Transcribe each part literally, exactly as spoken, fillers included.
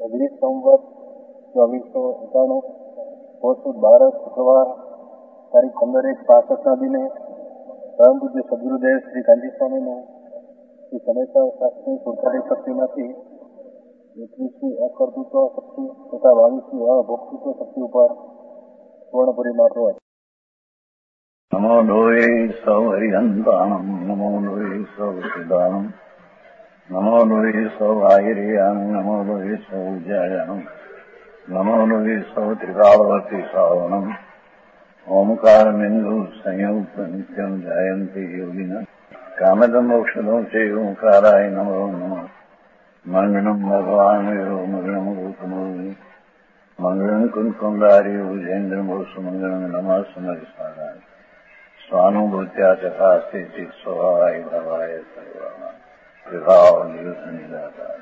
અગ્નિ સંવત ચોવીસો એકાણું પોષ બારસ શુક્રવાર તારીખ પંદર એક પાસઠના દિને પરમ પૂજ્ય સદગુરુદેવ શ્રી કાંજી સ્વામીનું શ્રી સમયસર શાસ્ત્રી સુરસારી શક્તિમાંથી એકવીસમી અકર્તૃત્વ શક્તિ તથા બાવીસમી અભોક્તૃત્વ શક્તિ ઉપર સુવર્ણપુરી માટો નમો લોહે સૌ હરિહંતાણમ નમો લોહે સૌ સિદ્ધાણમ નમો લોહે સૌ આયર્યામ નમો લોહે સૌ જયામ નમો લોહે સૌ ત્રિકાળવતી શ્રાવણમ ઓમકાર બિંદુ સંયુક્ત નિત્યમ જાયંતી યોગિના કામદમ મોક્ષદો છે ઓંકારાય નમો નમઃ મંગળમ ભગવાન મંગળમ ગૌતમો મંગળમ કુંકુંડારી ઉજેન્દ્રમો સુમંગળમ નમઃ સમરિસ્મરાય સ્વાનુભૂત્યા ચકાસ્તે ચિત સ્વભાવાય ભવાય સર્વમાં વિભાવ નિયુત નિરાકાર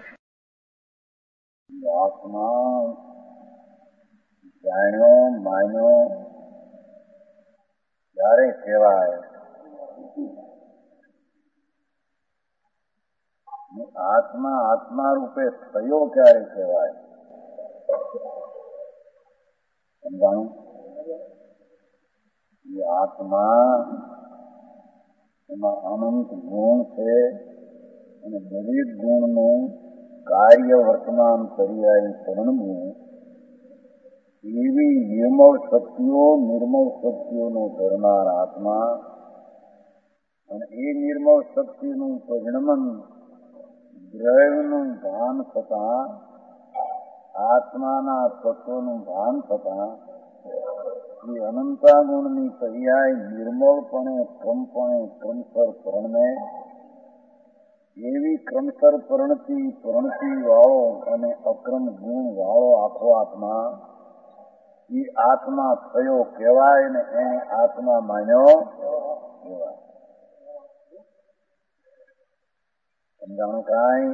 આત્મા જાણ્યો માન્યો ત્યારે કહેવાય આત્મા આત્મા રૂપે થયો ક્યારે કહેવાય સમજાણું એ આત્મા એમાં અનંત ગુણ છે અને દરેક ગુણનું કાર્ય વર્તમાન પર્યાય પરણવું એવી નિર્મળ શક્તિઓ નિર્મળ શક્તિઓનો ધરનાર આત્મા અને એ નિર્મળ શક્તિનું પરિણમન દ્રવ્યનું ભાન થતા આત્માના તત્વનું ભાન થતા એ અનંતા ગુણની પર્યાય નિર્મળપણે ક્રમપણે ક્રમસર પરણને એવી ક્રમસર પરણતી પરણતી વાળો અને અક્રમ ગુણ વાળો આખો આત્મા એ આત્મા થયો કહેવાય ને એને આત્મા માન્યો કહેવાય. સમજાણું કાંઈ?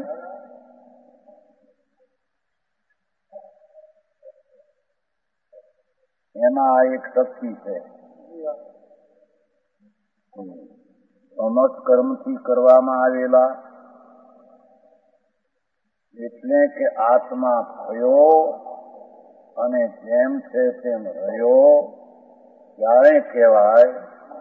એમાં આ એક શક્તિ છે. સમસ્ત કર્મથી કરવામાં આવેલા એટલે કે આત્મા થયો અને જેમ છે તેમ રહ્યો ત્યારે કહેવાય.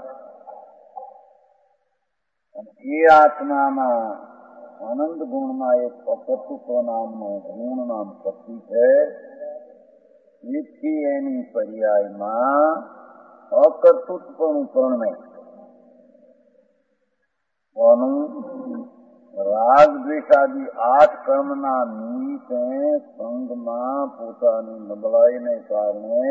એ આત્મામાં આનંદ ગુણમાં એક અકર્તૃત્વ નામનો ગુણ નામ શક્તિ છે. એથી એની પર્યાયમાં અકર્તૃત્વનું પરણે રાગ દ્વેષાદિ આઠ કર્મના નિમિત્તે સંગમાં પોતાની નબળાઈને કારણે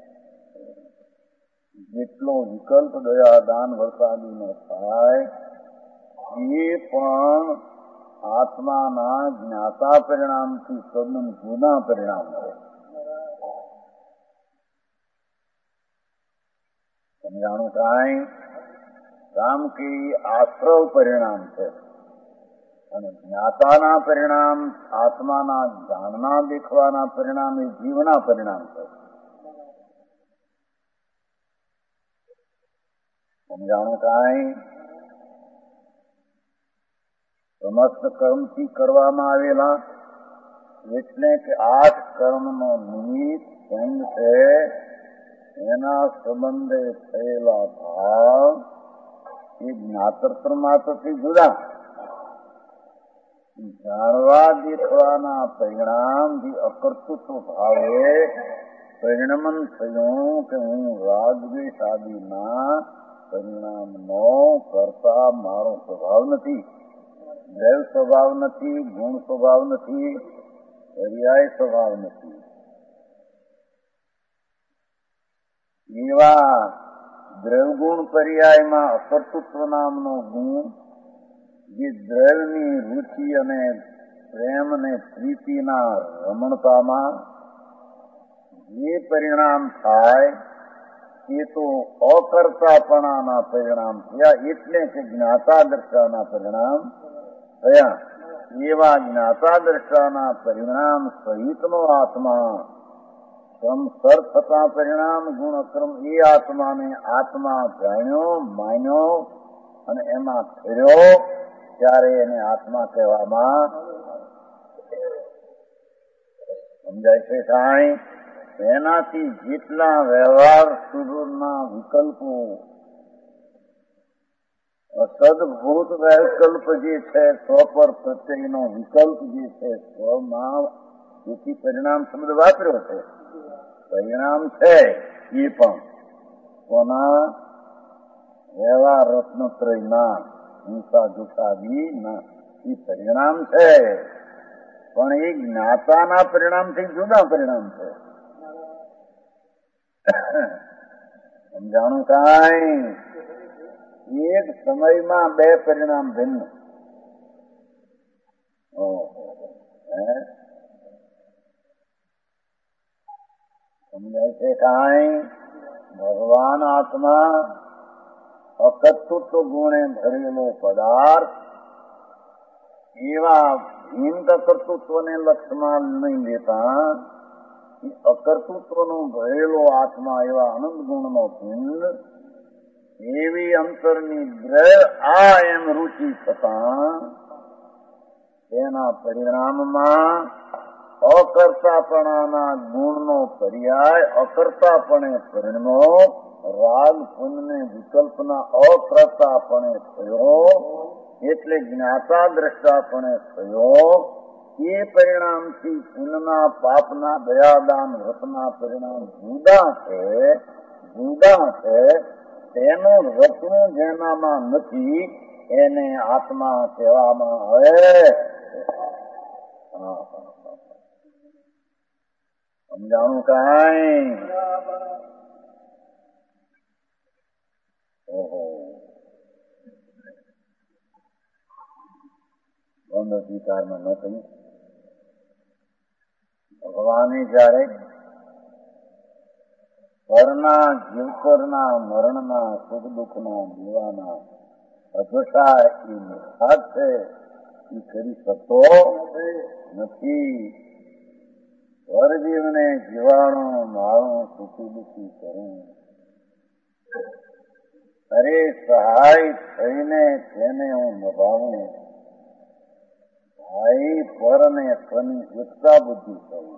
જેટલો વિકલ્પ દયા દાન વરસાદીનો થાય એ પણ આત્માના જ્ઞાતા પરિણામથી સદન જુદા પરિણામ છે. સમજાણું કાંઈ? કામ કે આશ્રવ પરિણામ છે અને જ્ઞાતાના પરિણામ આત્માના જાણના દેખવાના પરિણામ એ જીવના પરિણામ છે. સમજાણું કાંઈ? સમસ્ત કર્મથી કરવામાં આવેલા એટલે કે આઠ કર્મનો નિમિત્ત સંગ છે એના સંબંધે થયેલા ભાવ એ જ્ઞાતૃત્વ માત્રથી જુદા. જાણવા દેખવાના પરિણામ જે અકર્તૃત્વ ભાવે પરિણમન થયું કે હું રાગ દ્વેષ આદિના પરિણામનો કરતા મારો સ્વભાવ નથી, દ્રવ્ય સ્વભાવ નથી, ગુણ સ્વભાવ નથી, પર્યાય સ્વભાવ નથી. એવા દ્રવ્યગુણ પર્યાયમાં અકર્તૃત્વ નામનો ગુણ જે દ્રવ્યની રુચિ અને પ્રેમ અને પ્રીતિના રમણતામાં જે પરિણામ થાય એ તો અકર્તાપણાના પરિણામ થયા એટલે કે જ્ઞાતા દ્રષ્ટાના પરિણામ થયા. એવા જ્ઞાતા દ્રષ્ટાના પરિણામ સહિતનો આત્મા ક્રમસર થતા પરિણામ ગુણ અક્રમ એ આત્માને આત્મા જાણ્યો માન્યો અને એમાં ફેર્યો ત્યારે એને આત્મા કહેવામાં સમજાય છે સાંઈ? એનાથી જેટલા વ્યવહાર સુધીના વિકલ્પો, સદભૂત વિકલ્પ જે છે, સ્વ પર પ્રત્યયનો વિકલ્પ જે છે, સ્વમાં જેથી પરિણામ શબ્દ વાપર્યો છે, પરિણામ છે એ પણ કોના? વ્યવહાર રત્નત્રયના, હિંસા દુષાદી ના એ પરિણામ છે, પણ એ જ્ઞાતાના પરિણામથી જુદા પરિણામ છે. સમજાણું કાંઈ? એક સમયમાં બે પરિણામ ભિન્ન. સમજાય છે કાંઈ? ભગવાન આત્મા અકર્તૃત્વ ગુણે ભરેલો પદાર્થ એવા ભિન્ન કર્તૃત્વને લક્ષમાં નહીં લેતા, અકર્તૃત્વનો ભરેલો આત્મા એવા અનંત ગુણનો ભિન્ન એવી અંતરની દ્રઢ આ એમ રુચિ થતા તેના પરિણામમાં અકર્તાપણાના ગુણનો પર્યાય અકર્તાપણે પરિણમો, રાગ પુણ્યને વિકલ્પના અકર્તાપણે થયો, એટલે જ્ઞાતા દ્રષ્ટાપણે થયો. એ પરિણામથી પુણ્યના પાપના દયાદાન વ્રતના પરિણામ જુદા છે, જુદા છે. તેનું રચનું જેનામાં નથી એને આત્મા કહેવામાં આવે. સમજાણું કાંઈ? ઓહો, બંધ અધિકારમાં ન કહ્યું. ભગવાને જયારે પરના જીવકરના મરણના સુખ દુઃખના જીવાના અધોષા એ નિર્ઘાત છે એ કરી શકતો નથી. પરજીવને જીવાણું મારું સુખી દુઃખી કરું, અરે સહાય થઈને તેને હું નભાવું, ભાઈ પરને સ્વની એકતા બુદ્ધિ કરું.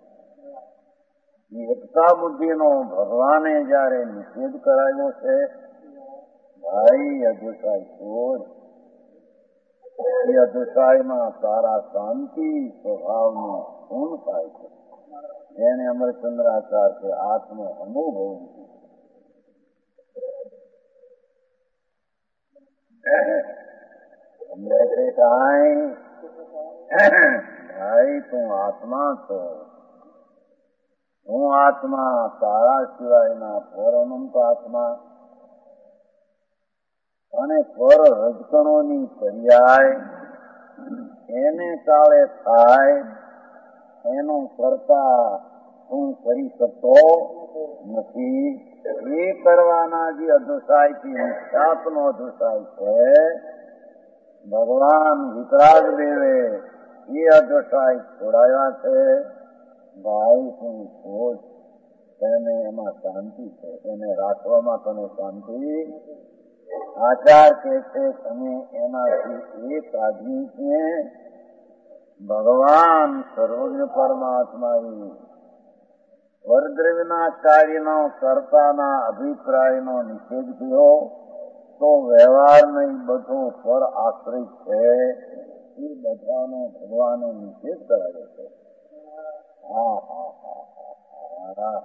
એકતા બુદ્ધિનો ભગવાને જયારે નિષેધ કરાયો છે, ભાઈ અધુસાય છોડ, એ અધુસાયમાં તારા શાંતિ સ્વભાવનું પૂર્ણ થાય છે. એને અમરચંદ્રાચાર છે આત્મ અનુભવ. સમજે છે કાંઈ? ભાઈ તું આત્મા છો, હું આત્મા, તારા સિવાયના પર અનંત આત્મા અને પર રજકણોની પર્યાય એને કાળે થાય એનો કરતા હું કરી શકતો નથી. એ કરવાના જે અધોસાયથી નિષ્ઠાપનો અધોસાય છે, ભગવાન વિતરાગ દેવે એ અધોસાય છોડાયા છે. ભાઈ તું છોડ, તેને એમાં શાંતિ છે, એને રાખવામાં તને શાંતિ. આચાર કે છે તમે એનાથી એક આદમી છે. ભગવાન સર્વજ્ઞ પરમાત્મા વરદ્રવ્યના કાર્યનો કર્તાના અભિપ્રાયનો નિષેધ થયો તો વ્યવહાર નહીં બધો પર આશ્રિત છે, એ બધાનો ભગવાને નિષેધ કરાયો છે. હા હા હા હા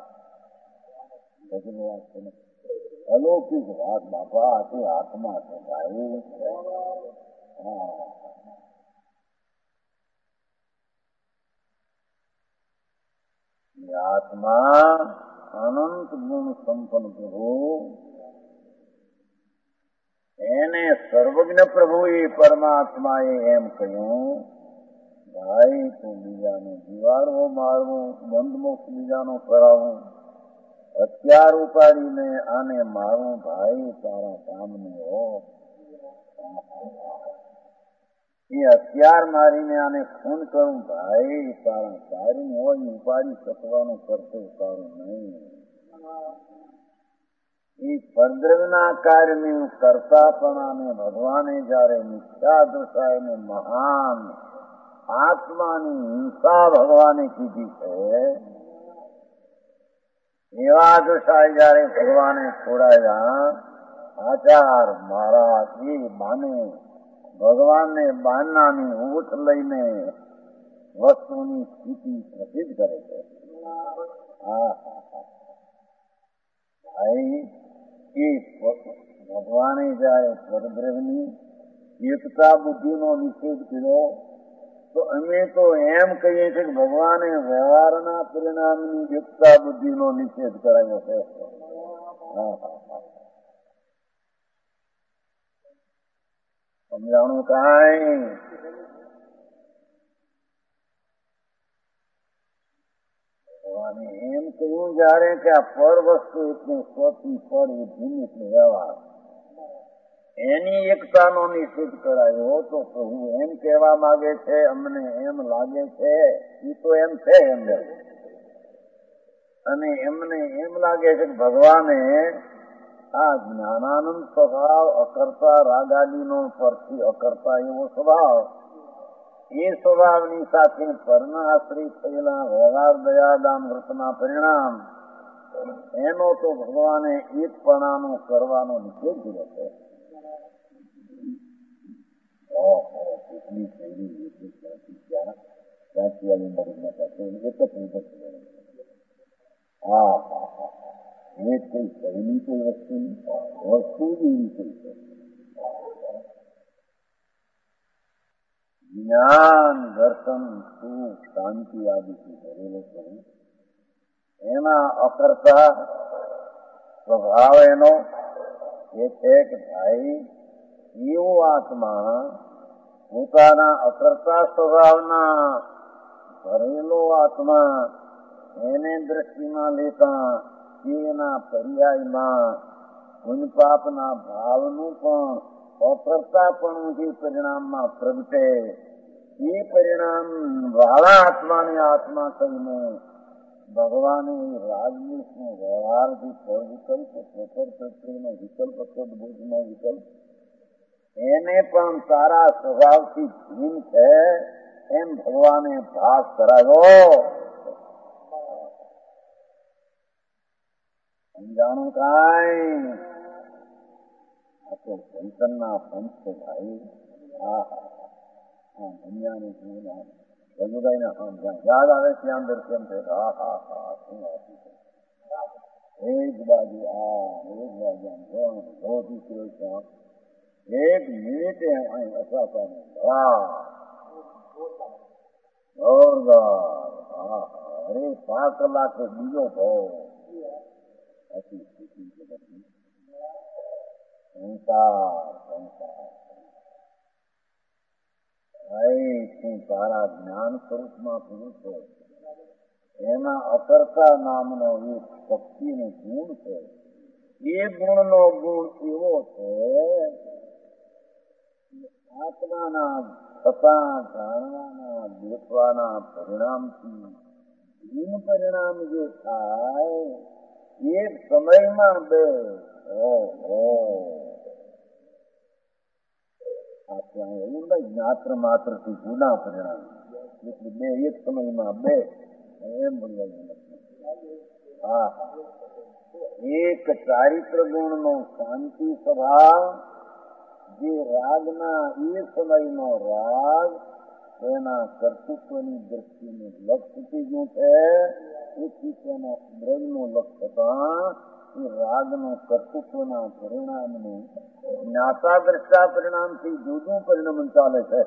અલૌકિક વાત બાપા, તે આત્મા છે ભાઈ. હા, આત્મા અનંત ગુણ સંપન્ન પ્રભુ, એને સર્વજ્ઞ પ્રભુ એ પરમાત્માએ એમ કહ્યું, ભાઈ તું બીજાને જીવાડવો મારવું, બંધ મોક્ષ બીજાનો કરાવું, હથિયાર ઉપાડીને આને મારું, ભાઈ તારા કામનું હો. એ હથિયાર મારીને આને ખૂન કરું, ભાઈ તારા કાર્યનું હોય, ઉપાડી શકવાનું કરતું તારું નહીં. એ પરદ્રવ્યના કાર્યનું કરતા પણ આને ભગવાને જયારે મિથ્યા દશાને મહાન આત્માની હિંસા ભગવાને કીધી છે. એવા દશાએ જયારે ભગવાને છોડાયા, આચાર મહારાજ એ બાને ભગવાનને બાનાની ઊંઠ લઈને વસ્તુની સ્થિતિ પ્રસિદ્ધ કરે છે. હા ભાઈ, એ ભગવાને જયારે પરબ્રહ્મની એકતા બુદ્ધિનો નિષેધ કર્યો, તો અમે તો એમ કહીએ છીએ કે ભગવાને વ્યવહારના પરિણામની એકતા બુદ્ધિનો નિષેધ કરાયો છે. સમજાણું કાંઈ? ભગવાને એમ કહ્યું જયારે કે આ પર વસ્તુ એટલે સ્વથી પર એ ભીન એટલે વ્યવહાર, એની એકતાનો નિષેધ કરાયો. તો પ્રભુ એમ કહેવા માંગે છે, અમને એમ લાગે છે, એ તો એમ છે અંદર, અને એમને એમ લાગે છે કે ભગવાને આ જ્ઞાનાનંદ સ્વભાવ, અકર્તા રાગાદીનો પરથી અકર્તા એવો સ્વભાવ, એ સ્વભાવની સાથે પરના આશ્રિત થયેલા વ્યવહાર દયાદાન વ્રતના પરિણામ, એનો તો ભગવાને એકપણાનો કરવાનો નિષેધ કર્યો છે. કેટલી શૈલી ત્યાંથી આવી મરીના પાસે એક જ વિગત. હા હા હા એ કઈ શૈલી કોઈ વસ્તુ વસ્તુ જ એવી કઈ છે. જ્ઞાન, દર્શન, સુખ, શાંતિ આદિથી ભરેલો છે. એના અકર્તા સ્વભાવ એનો એ છે કે ભાઈ, એવો આત્મા પોતાના અકર્તા સ્વભાવના ભરેલો આત્મા એને દ્રષ્ટિમાં લેતા એના પર્યાયમાં પુણ્ય પાપના ભાવનું પણ અકર્તાપણું જે પરિણામમાં પ્રગટે, એ પરિણામ વાળા આત્માને આત્મા કહીને ભગવાને રાજનીશનો વ્યવહારથી ફળ વિકલ્પ, પ્રખર પ્રત્યેનો વિકલ્પ, સદબુદ્ધનો વિકલ્પ, એને પણ તારા સ્વભાવથી ભીન છે એમ ભગવાને ભાસ કરાવ્યો. સમજાણું કાંઈ? આ તો ચૈતનના પંચ છે ભાઈ. હા હા હા દુનિયાની જીવના રજુભાઈને યાદ આવે ત્યાં અંદર કેમ છે? હા હા હા શું આપી છે. એક બાજુ આ એક બાજુ આમ જોવાનું જોતી કર્યો છે. એક મિનિટે અહીં અસાપાને હા જોરદાર. હા હા અરે પાંચ કલાકે બીજો ભાવ આખી સ્થિતિ જગતની સંસાર સંસાર. ભાઈ તું તારા જ્ઞાન સ્વરૂપમાં પુરુષ છે, એના અકર્તા નામનો એક શક્તિનો ગુણ છે. એ ગુણનો ગુણ એવો છે, આત્માના થતા જાણવાના દેખવાના પરિણામથી ભીન પરિણામ જે થાય, એક સમયમાં બે જ્ઞાત્ર માત્ર થી ગુના પરિણામ, એટલે બે એક સમયમાં બે એમ બોલવા. હા એક ચારિત્ર ગુણનો શાંતિ સ્વભાવ, જે રાગના એ સમયનો રાગ તેના કર્તૃત્વની દ્રષ્ટિનું લક્ષ્ય થઈ ગયું છે. એથી તેના દ્રવ્યનું લક્ષ્ય થતા એ રાગનું કર્તૃત્વના પરિણામનું જ્ઞાતા દ્રષ્ટા પરિણામથી જુદું પરિણામ ચાલે છે.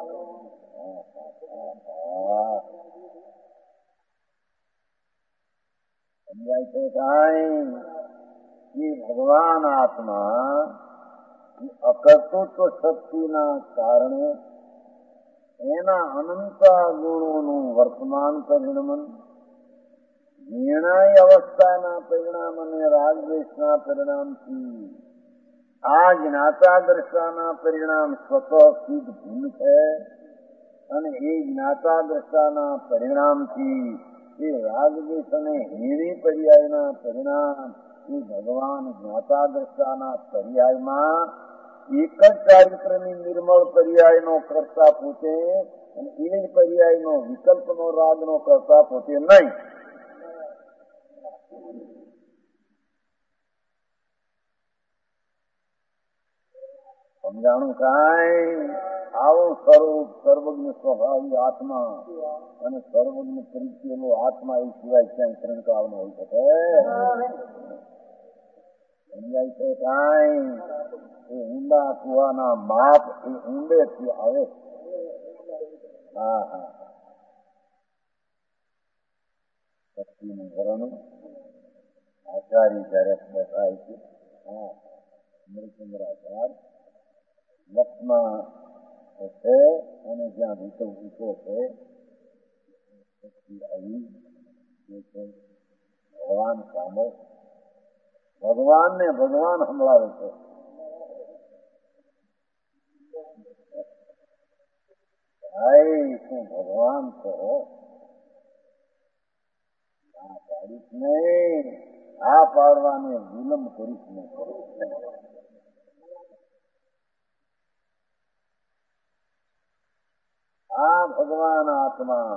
સમજાય છે કાંઈ? એ ભગવાન આત્મા અકર્તૃત્વ શક્તિના કારણે એના અનંત ગુણોનું વર્તમાન પરિણમન, નિર્ણય અવસ્થાના પરિણામ અને રાગદ્વેષના પરિણામથી આ જ્ઞાતા દ્રષ્ટાના પરિણામ સ્વતઃ સિદ્ધ ભૂલ છે. અને એ જ્ઞાતા દ્રષ્ટાના પરિણામથી એ રાગદ્વેષ અને હીણી પર્યાયના પરિણામ એ ભગવાન જ્ઞાતા દ્રષ્ટાના પર્યાયમાં એક જ ચારિત્રની નિર્મળ પર્યાયનો કરતા પોતે અને એ જ પર્યાયનો વિકલ્પનો રાગનો કરતા પોતે નહીં. સમજાણું કાંઈ? આવું સ્વરૂપ સર્વજ્ઞ સ્વભાવી આત્મા અને સર્વજ્ઞ પરિચયેલો આત્મા એ સિવાય ક્યાંય ત્રણ કાળમાં હોઈ શકે? સમજાય છે કાંઈ? એ ઊંડા કુવાના માપ એ ઊંડેથી આવે. હા હા શક્તિનું વર્ણન આચાર્ય જયારે બતાય છે. હા અમૃતચંદ્રાચાર્ય લક્ષમાં છે અને જ્યાં વિકલ વિકો છે શક્તિ આવી ભગવાન સાંભળ. ભગવાનને ભગવાન સંભળાવે છે. ભાઈ તું ભગવાન છો. આ પાડીશ નહીં, આ પાડવાને વિલંબ કરીશ નહીં. આ ભગવાન આત્મા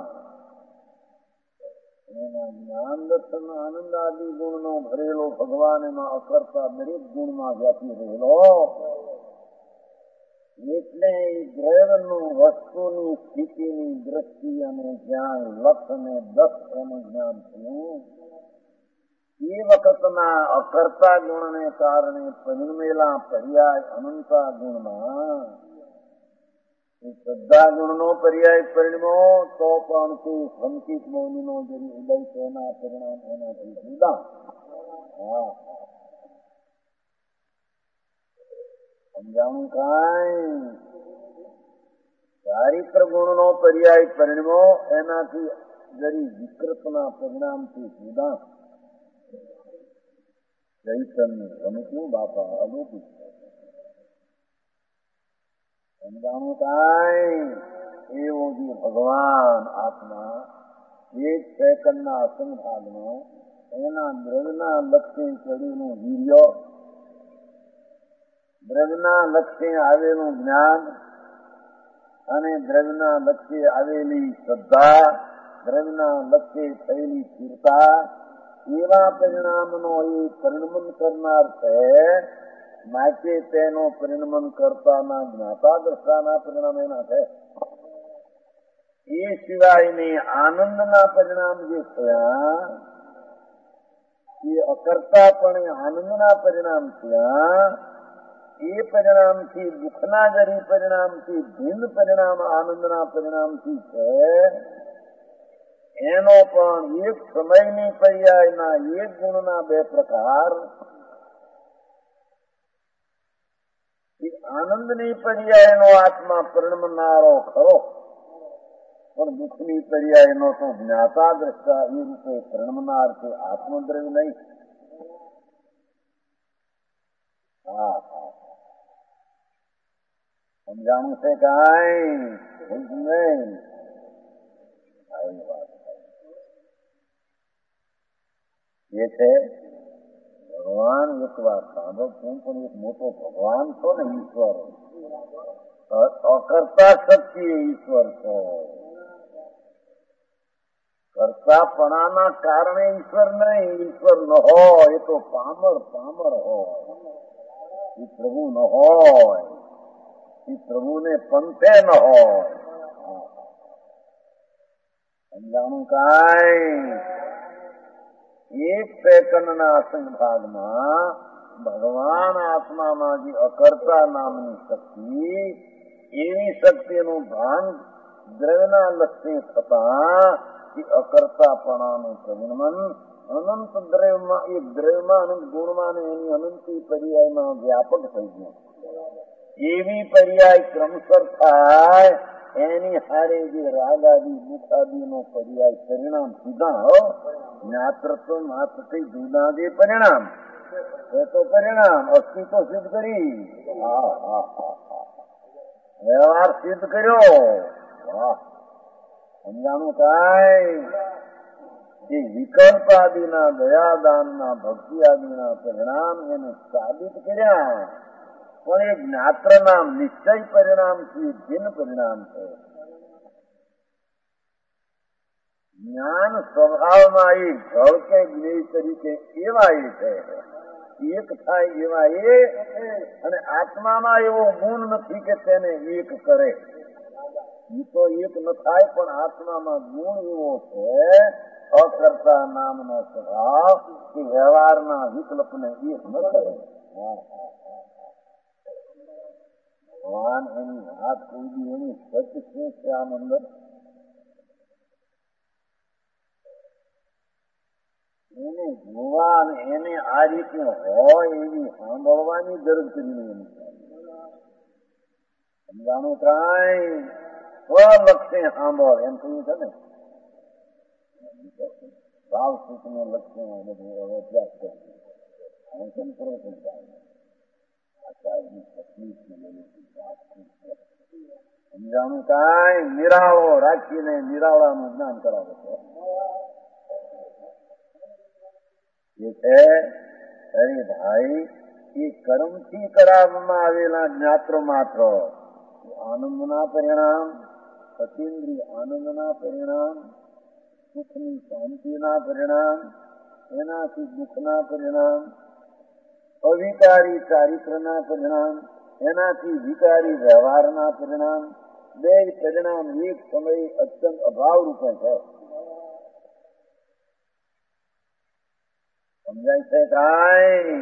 એના જ્ઞાન દર્શન આનંદ આદિ ગુણનો ભરેલો ભગવાન એમાં અકર્તા દરેક ગુણમાં વ્યાપી રહેલો. એટલે દ્રવ્યનું વસ્તુની સ્થિતિની દ્રષ્ટિ અને જ્ઞાન લક્ષ અને દક્ષ એનું જ્ઞાન થયું. એ વખતના અકર્તા ગુણને કારણે પરિણમેલા પર્યાય અનંતા ગુણમાં શ્રદ્ધા ગુણનો પર્યાય પરિણમો તો પણ તે સંકિત મૌનીનો જરી ઉદય તેના પરિણામ એનાથી જુદા. હા સમજાણું કાંઈ? ચારિત્ર ગુણનો પર્યાય પરિણમો એનાથી જરી વિકૃતના પરિણામથી જુદા. ચૈતન્ય રમતું બાપા અલૌકિક. સમજાણું કાંઈ? એવો જે ભગવાન આત્મા એક સેકન્ડના અસંગ ભાગમાં એના દ્રવ્યના લક્ષ્ય ચડીનું વીર્ય, દ્રવ્યના લક્ષ્ય આવેલું જ્ઞાન અને દ્રવ્યના લક્ષ્ય આવેલી શ્રદ્ધા, દ્રવ્યના લક્ષ્ય થયેલી સ્થિરતા એવા પરિણામનો એ પરિણમન કરનાર છે. માટે તેનો પરિણમન કરતાના જ્ઞાતા દ્રષ્ટાના પરિણામ એના છે. એ સિવાયની આનંદના પરિણામ જે થયા એ અકર્તાપણે આનંદના પરિણામ થયા. એ પરિણામથી દુઃખના જરી પરિણામથી ભિન્ન પરિણામ આનંદના પરિણામથી છે. એનો પણ એક સમયની પર્યાયના એક ગુણના બે પ્રકાર. આનંદની પર્યાયનો આત્મા પરિણમનારો ખરો, પણ દુઃખની પર્યાયનો તો જ્ઞાતા દ્રષ્ટા એ રૂપે પરિણમનાર છે, આત્મદ્રવ્ય નહીં. હા હા સમજાણું છે કાંઈ? નહીં આવી વાત એ છે. ભગવાન એક વાર સાંભળ, તું પણ એક મોટો ભગવાન છો ને, ઈશ્વર અકર્તા શક્તિ ઈશ્વર છો. કરતાપણાના કારણે ઈશ્વર નહીં, ઈશ્વર ન હોય એ તો પામર પામર હોય. એ પ્રભુ ન હોય, એ પ્રભુને પંથે ન હોય. સમજાણું કાંઈ? એક સેકન્ડના અસંગ ભાગમાં ભગવાન આત્મામાં જે અકર્તા નામની શક્તિ, એવી શક્તિનું ભાન દ્રવ્યના લક્ષ્ય થતા એ અકર્તાપણાનું પરિણમન અનંત દ્રવ્યમાં, એ દ્રવ્યમાં અનંત ગુણમાં એની અનંતી પર્યાયમાં વ્યાપક થઈ ગયું. એવી પર્યાય ક્રમશર થાય એની હારે જે રાગાદી દુઃખાદીનો પર્યાય પરિણામ સીધા હો. જ્ઞાત્ર તો માત્ર કઈ જુદા જે પરિણામ એ તો પરિણામ અસ્તિત્વ સિદ્ધ કરી. હા હા હા હા વ્યવહાર સિદ્ધ કર્યો. વાહ સમજાણું કાંઈ? જે વિકલ્પ આદિના દયાદાનના ભક્તિ આદિના પરિણામ એને સાબિત કર્યા, પણ એ જ્ઞાત્ર નામ નિશ્ચય પરિણામથી ભિન્ન પરિણામ છે. જ્ઞાન સ્વભાવમાં એ જળ કે જ્ઞેય તરીકે એવા એ છે, એક થાય એવા એ, અને આત્મામાં એવો ગુણ નથી કે તેને એક કરે. એ તો એક ન થાય, પણ આત્મામાં ગુણ એવો છે અકર્તા નામનો સ્વભાવ કે વ્યવહારના વિકલ્પને એક ન કરે. ભગવાન એની વાત કોઈ દી એની સત્ય શું છે આમ અંદર એને જોવા અને એને આ રીતે હોય એવી સાંભળવાની જરૂર કરી એની સમજાણું કાંઈ સ્વલક્ષે સાંભળ એમ કહ્યું છે ને. ભાવ સુખને લક્ષ્ય બધું હવે અભ્યાસ કર્યો કેમ કરો છો આચાર્યની તકલીફ સમજાણું કાંઈ નિરાળો રાખીને નિરાળાનું જ્ઞાન કરાવે છે. એ છે અરે ભાઈ એ કર્મથી કરાવવામાં આવેલા જ્ઞાત્ર માત્ર આનંદના પરિણામ, અતિન્દ્રિય આનંદના પરિણામ, સુખની શાંતિના પરિણામ, એનાથી દુઃખના પરિણામ, અવિકારી ચારિત્રના પરિણામ, એનાથી વિકારી વ્યવહારના પરિણામ, બે પરિણામ એક સમયે અત્યંત અભાવ રૂપે છે. સમજાય છે કાંઈ?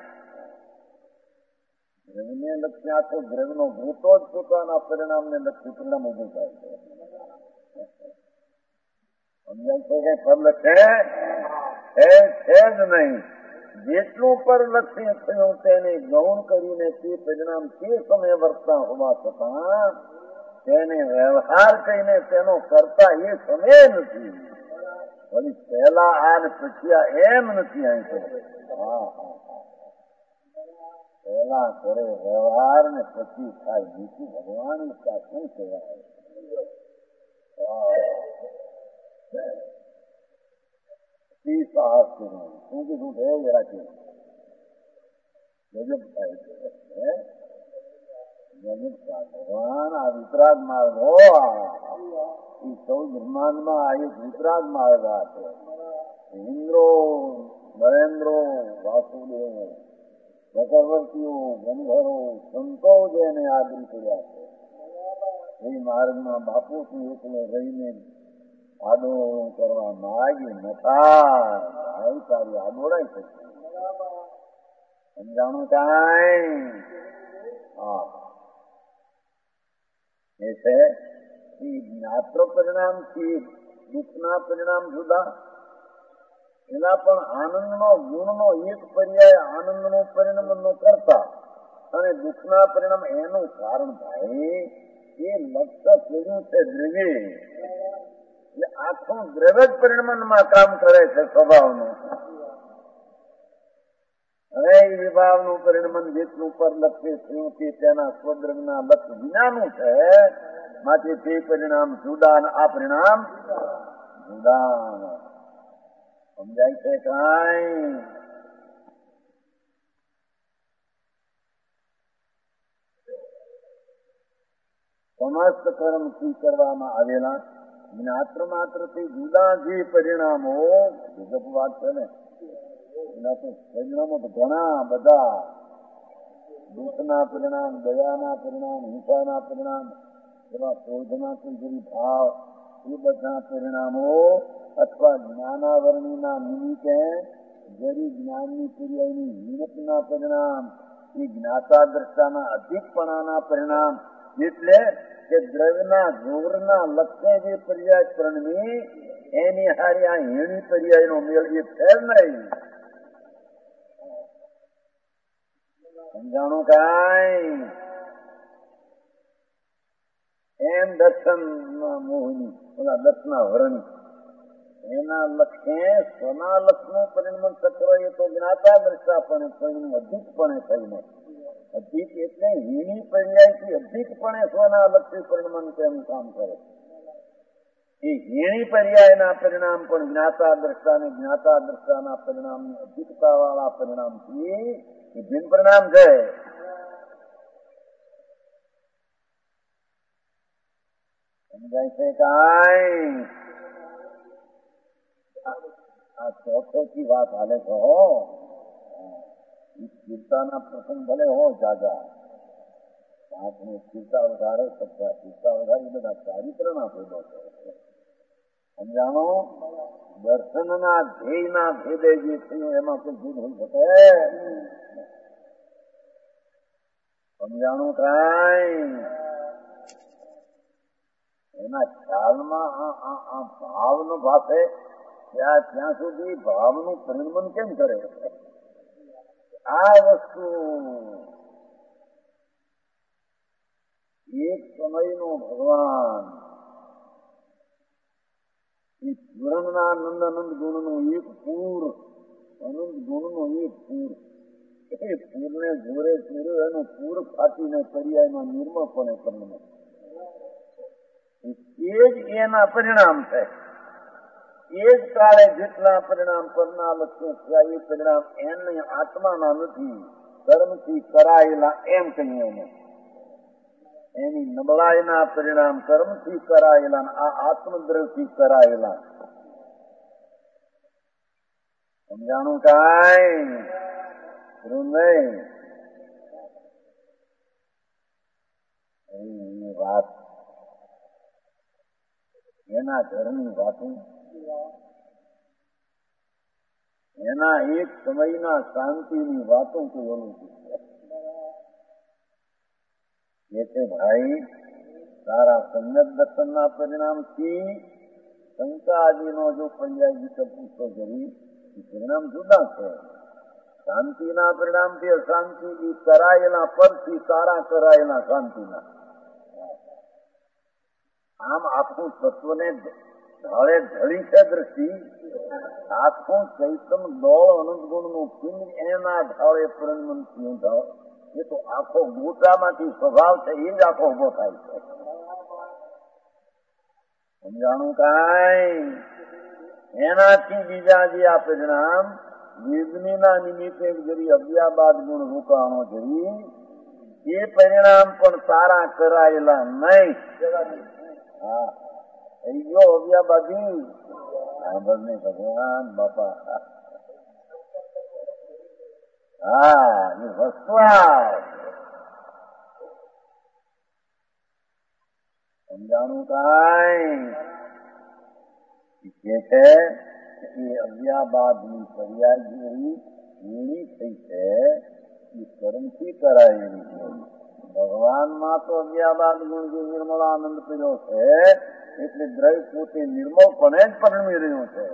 દ્રવ્યને લક્ષ્ય આખો દ્રવ્યનો ભૂતો જ પોતાના પરિણામને લક્ષ્ય પરિણામ ઉભું થાય છે. સમજાય છે કે પરલક્ષ્ય છે છે જ નહીં. જેટલું પરલક્ષ્ય થયું તેને ગૌણ કરીને તે પરિણામ તે સમયે વર્તતા હોવા છતાં તેને વ્યવહાર કહીને તેનો કરતા એ સમય નથી. વળી પહેલા આ ને પછી આ એમ નથી. અહીં તો હા હા હા પહેલા કરે વ્યવહાર ને પછી થાય બીજું ભગવાન શું કહેવાય? સાહસ શું કીધું છે જરા કે ગજબ થાય છે. ગજબ થાય ભગવાન આ વિતરાગ માર્ગ હો એ ચૌદ બ્રહ્માંડમાં આ એક વિતરાગ માર્ગ આ છે. ઇન્દ્રો, નરેન્દ્રો, વાસુદેવો, ચક્રવર્તીઓ, ગંધર્વો, સંતો જેને આદરી કર્યા છે એ માર્ગમાં બાપુથી એકલો રહીને આડોળું કરવા માગી નથા તારી આડોળાઈ થશે. સમજાણું કાંઈ? હા એ છે એ જ્ઞાત્ર પરિણામથી દુઃખના પરિણામ જુદા. એના પણ આનંદનો ગુણનો એક પર્યાય આનંદનું પરિણામ કરતા અને દુઃખના પરિણામ એનું કારણ ભાઈ એ લક્ષ્ય કર્યું છે દ્રવ્ય. એટલે આખું દ્રવ્ય જ પરિણામમાં કામ કરે છે સ્વભાવનું. હવે એ વિભાવનું પરિણામ જેટલું પર લક્ષ્ય થયું તે તેના સ્વદ્રવ્યના લક્ષ્ય વિનાનું છે. માટે તે પરિણામ જુદા અને આ પરિણામ જુદા. સમજાય છે કાંઈ? સમસ્ત કર્મથી કરવામાં આવેલા જ્ઞાત્ર માત્રથી જુદા જે પરિણામો વિગત વાત છે ને એના તો પરિણામો તો ઘણા બધા. દુઃખના પરિણામ, દયાના પરિણામ, હિંસાના પરિણામ, એવા ક્રોધના કુંજરી ભાવ એ બધા પરિણામો અથવા જ્ઞાનાવરણીના નિમિત્તે જરી જ્ઞાનની ક્રિયાની નિમિત્તના પરિણામ એ જ્ઞાતા દ્રષ્ટાના અધિકપણાના પરિણામ. એટલે કે દ્રવ્યના જોરના લક્ષ્ય જે પર્યાય ત્રણની એની હારી આ હેણી પર્યાયનો મેળ એ ફેર નહીં. સમજાણું કાંઈ? એમ દર્શન મોહની ઓલા દર્શના વરણી એના લક્ષ્ય સ્વના લક્ષનું પરિણામ ચક્ર એ તો જ્ઞાતા દ્રષ્ટાપણે થઈને અધિકપણે થઈને અધિક એટલે હીણી પર્યાયથી અધિકપણે સ્વના લક્ષ્ય પરિણામ તેનું કામ કરે. એ હીણી પર્યાયના પરિણામ પણ જ્ઞાતા દ્રષ્ટા ને જ્ઞાતા દ્રષ્ટાના પરિણામની અધિકતા વાળા પરિણામથી એ ભિન્ન પરિણામ છે. સમજાય છે કાંઈ? આ ચોથેથી વાત હાલે છે હો. સ્થિરતાના પ્રસંગ ભલે હો જાજા, આપણે સ્થિરતા વધારે શકતા સ્થિરતા વધારે બધા ચારિત્રના ભેદો છે. સમજાણો? દર્શનના ધ્યેયના ભેદે જે થયું એમાં કોઈ ભેદ હોઈ શકે? સમજાણું કાંઈ? એના ખ્યાલમાં આ ભાવનો ભાષે ત્યાં ત્યાં સુધી ભાવનું પરિણમન કેમ કરે? આ વસ્તુ એક સમયનો ભગવાન એ પૂરણના આનંદ અનંત ગુણનું એક પૂર, અનંત ગુણનું એક પૂર, એ પૂરને જોરે ચીર્યો એનું પૂર ફાટીને પર્યાયમાં નિર્મળપણે પરિણમે. એ જ એના પરિણામ છે. એ જ કાળે જેટલા પરિણામ પરના લક્ષ્ય થયા એ પરિણામ એને આત્માના નથી, કર્મથી કરાયેલા એમ કહીએ એને. એની નબળાઈના પરિણામ કર્મથી કરાયેલા, આ આત્મદ્રવથી કરાયેલા. સમજાણું કાંઈ? નહીં એ વાત એના ઘરની વાતો, એના એક સમયના શાંતિની વાતો કહેલું છે કે ભાઈ તારા સમ્યક દર્શનના પરિણામથી શંકા આદિનો જો પર્યાય વિશે પૂછતો કરી એ પરિણામ જુદા છે. શાંતિના પરિણામથી અશાંતિ એ કરાયેલા પરથી તારા કરાયેલા શાંતિના. આમ આખું તત્વને ઢાળે ઢળી છે દ્રષ્ટિ, આખું ચૈતન દોળ અનંત ગુણનું પિંડ એના ઢાળે પરિણમન થયું ઢાળ. એ તો આખો ગોટામાંથી સ્વભાવ છે એ જ આખો ઉભો થાય છે. સમજાણું કાંઈ? એનાથી બીજા જે આ પરિણામ વેદનીના નિમિત્તે જરી અવ્યાબાદ ગુણ રોકાણો જરી એ પરિણામ પણ તારા કરાયેલા નહીં. હા થઈ ગયો અવ્યાબાદી. સાંભળને ભગવાન બાપા. હા એ વસ્તુ સમજાણું કાંઈ? કે છે એ અવ્યાબાદની પર્યાયની વીણી થઈ છે એ કર્મથી કરાયેલી છે. ભગવાનમાં તો અવ્યાબાદ ગુણ જે નિર્મળાનંદ પીડ્યો છે એટલે દ્રવ્ય પોતે નિર્મળપણે જ પરિણમી રહ્યો છે.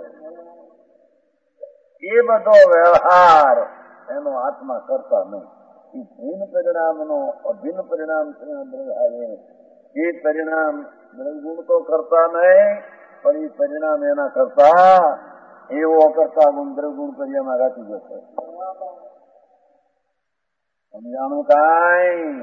એ બધો વ્યવહાર એનો આત્મા કરતા નહીં. એ ભિન્ન પરિણામનો અભિન્ન પરિણામ આવે એ પરિણામ દ્રવગુણ તો કરતા નહીં, પણ એ પરિણામ એના કરતા એવો કરતા ગુણ દ્રવગુણ પર્યામાં રાખી જશે. સમજાણું કાંઈ?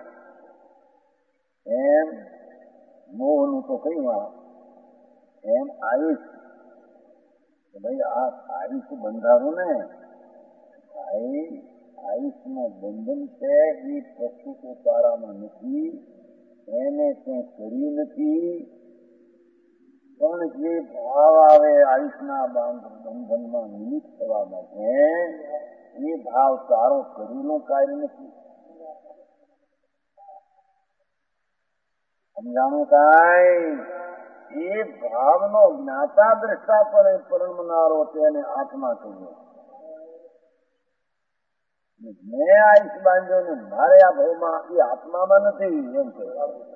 એમ મોહનું તો કયું એમ આયુષ ભાઈ આ આયુષ બંધારું ને ભાઈ આયુષનું બંધન છે એ પ્રસ્તુતો તારામાં નથી, એને ત્યાં કર્યું નથી, પણ જે ભાવ આવે આયુષના બંધનમાં નિમિત્ત થવા માટે એ ભાવ તારો કરેલું કાર્ય નથી. સમજાણું કાંઈ? એ ભાવનો જ્ઞાતા દ્રષ્ટા પર પરિણમનારો તેને આત્મા કહીએ. મેં આયુષ બાંધ્યો ને મારે આ ભાવમાં એ આત્મામાં નથી એમ કે.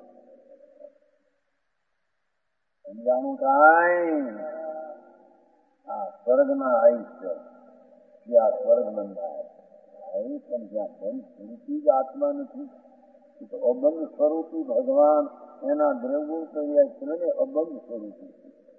સમજાણું કાંઈ? આ સ્વર્ગના આયુષ્ય જ્યાં સ્વર્ગ બંધાય આયુષ પણ જ્યાં બંધ સ્વરૂપી જ આત્મા નથી. તો અબંધ સ્વરૂપી ભગવાન એના દ્રવગુણ કર્યા છે ને અબંધ સ્વરૂપી.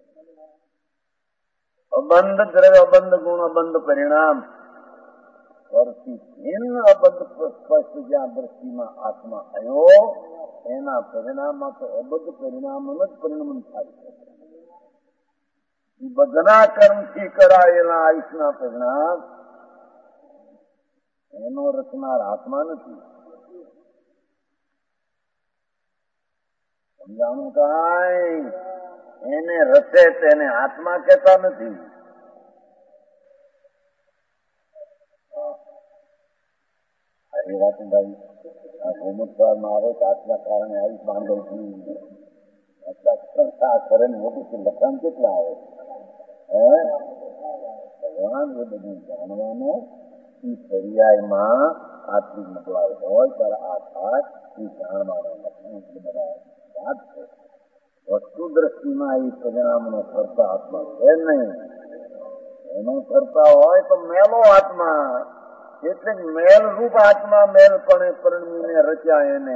અબંધ દ્રવ્ય અબંધ ગુણ અબંધ પરિણામ પરથી ભિન્ન અબંધ સ્પષ્ટ જ્યાં દ્રષ્ટિમાં આત્મા આવ્યો એના પરિણામમાં તો અબદ્ધ પરિણામ જ પરિણમન થાય છે. બધાના કર્મથી કરાયેલા આયુષના પરિણામ એનો રચનાર આત્મા નથી. સમજાણું કાંઈ? એને રચે તેને આત્મા કહેતા નથી. એ વાત ભાઈ આ ભૂમુત્વારમાં આવે કે આટલા કારણે આવી બાંધો આટલા સંસ્થા કરે ને મોટું લખાણ કેટલા આવે હે ભગવાન એ બધું જાણવાનું એ પર્યાયમાં આટલી નબળાઈ હોય ત્યારે આ થાય એ જાણવાનું લખાણ બધા વાત છે. વસ્તુ દ્રષ્ટિમાં એ પરિણામનો કરતા આત્મા છે નહીં. એનો કરતા હોય તો મેલો આત્મા એટલે મેલ રૂપ આત્મા મેલપણે પરિણમીને રચ્યા એને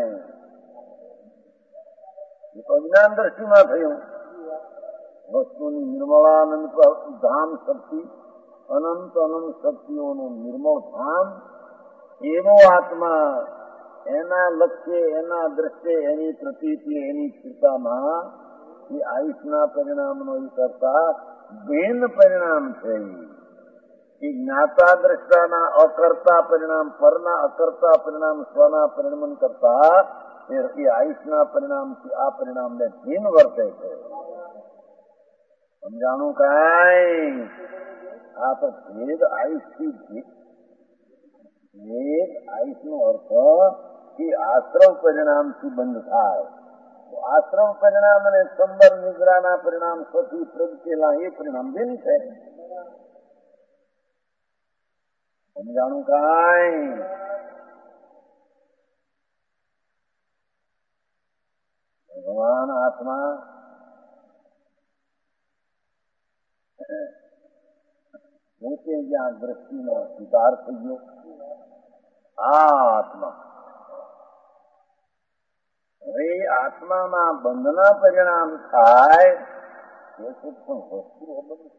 એ તો જ્ઞાન દ્રષ્ટિમાં થયું. વસ્તુની નિર્મળાનંદ ધામ શક્તિ અનંત અનંત શક્તિઓનું નિર્મળ ધામ એવો આત્મા એના લક્ષ્ય એના દ્રષ્ટિએ એની પ્રતીતિ એની સ્થિરતામાં એ આયુષના પરિણામનો એ કરતા ભિન્ન પરિણામ છે. એ જ્ઞાતા દ્રષ્ટાના અકર્તા પરિણામ પરના અકર્તા પરિણામ સ્વના પરિણમન કરતા એ આયુષના પરિણામથી આ પરિણામને ભિન્ન વર્તે છે. સમજાણું કાંઈ? આ તો ભેદ આયુષથી ભેદ આયુષનો અર્થ એ આશ્રમ પરિણામથી બંધ થાય. આશ્રમ પરિણામ અને સંબર નિદ્રાના પરિણામ સ્વથી પ્રગટેલા એ પરિણામ ભિન્ન છે. સમજાણું કાંઈ? ભગવાન આત્મા પોતે જ્યાં દ્રષ્ટિનો સ્વીકાર થઈ ગયો આ આત્મા હવે આત્માના બંધના પરિણામ થાય એ તો પણ વસ્તુ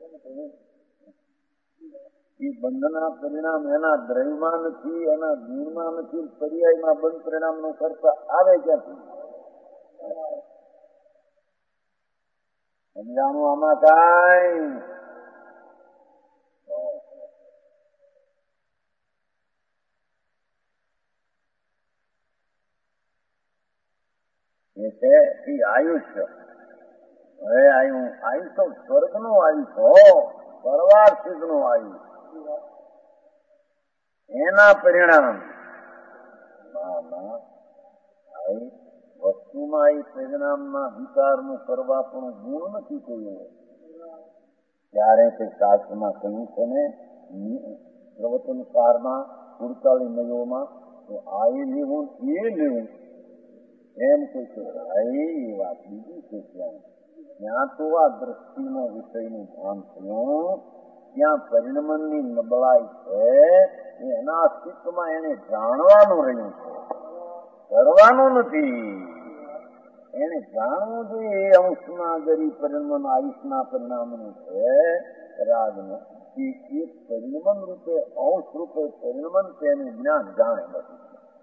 એ બંધના પરિણામ એના દ્રવ્યમાં નથી એના ગુણમાં નથી પર્યાયમાં બંધ પરિણામ નો કરતા આવે ક્યાંથી? સમજાણું આમાં કાંઈ? એ છે એ આયુષ્ય. હવે આયુ આયુષ સ્વર્ગ નું આયુષ હો પરવાર સિદ્ધ નું આયુષ એના પરિણામ વસ્તુમાં એ પરિણામના વિચારનું કરવા પણ ગુણ નથી કહ્યું. ત્યારે તે શાસ્ત્રમાં કહ્યું છે ને પ્રવચનકારના સુડતાલીસ નયોમાં તો આ એ લેવું એ લેવું એમ કે છે. એ વાત બીજી છે. ત્યાં ત્યાં તો આ દ્રષ્ટિનો વિષયનું ધ્યાન થયું ત્યાં પરિણમનની નબળાઈ છે એના અસ્તિત્વમાં એને જાણવાનું રહ્યું છે કરવાનું નથી. એને જાણવું જોઈએ એ અંશમાં ગરી પરિણમન આયુષના પરિણામનું છે રાગનું એ પરિણમન રૂપે અંશ રૂપે પરિણમન તેનું જ્ઞાન જાણે નથી.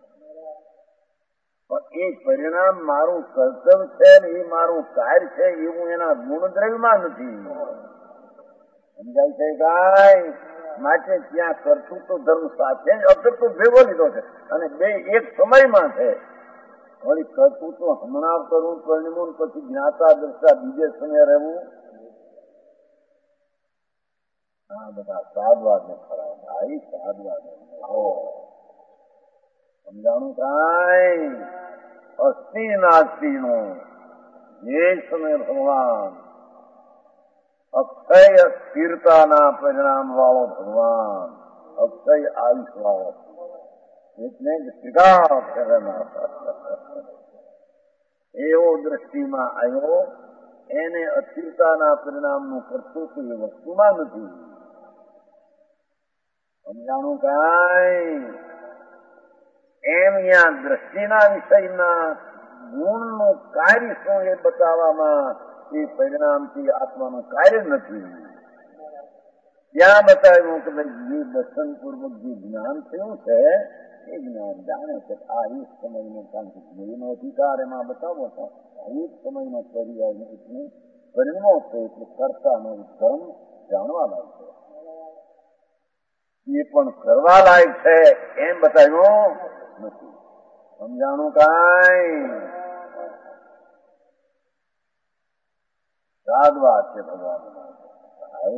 પણ એ પરિણામ મારું કર્તવ્ય છે ને એ મારું કાર્ય છે એવું એના ગુણદ્રવ્યમાં નથી. સમજાય છે કાંઈ? માટે ત્યાં કર્તૃત્વ ધર્મ સાથે જ અકર્તૃત્વ ભેગો લીધો છે અને બે એક સમયમાં છે. વળી કર્તૃત્વ હમણાં કરવું પરિણમન પછી જ્ઞાતા દ્રષ્ટા બીજે સમય રહેવું આ બધા સાધવા ને ખરા ભાઈ સાધવા ને સમજાણું કાંઈ? અસ્થિ નાસ્તિ નું જે સમય ભગવાન અક્ષય સ્થિરતાના પરિણામ વાળો ભગવાન અક્ષય આયુષ વાળો એટલે એવો દ્રષ્ટિમાં આવ્યો એને અસ્થિરતાના પરિણામનું કર્તૃત્વ એ વસ્તુમાં નથી. સમજાણું કાંઈ? એમ ત્યાં દ્રષ્ટિના વિષયના ગુણનું કાર્ય શું એ બતાવવામાં એ પરિણામથી આત્માનું કાર્ય નથી. ત્યાં બતાવ્યું કે ભાઈ જે દર્શન પૂર્વક જે જ્ઞાન થયું છે એ જ્ઞાન જાણે છે આ એક સમયનો કારણ કે જ્ઞેયનો અધિકાર એમાં બતાવો હતો. એક સમયનો પર્યાય એટલે પરિણમો છે એટલે કર્તાનો ધર્મ જાણવા લાયક છે એ પણ કરવા લાયક છે એમ બતાવ્યું નથી. સમજાણું કાંઈ? સાધવા છે ભગવાન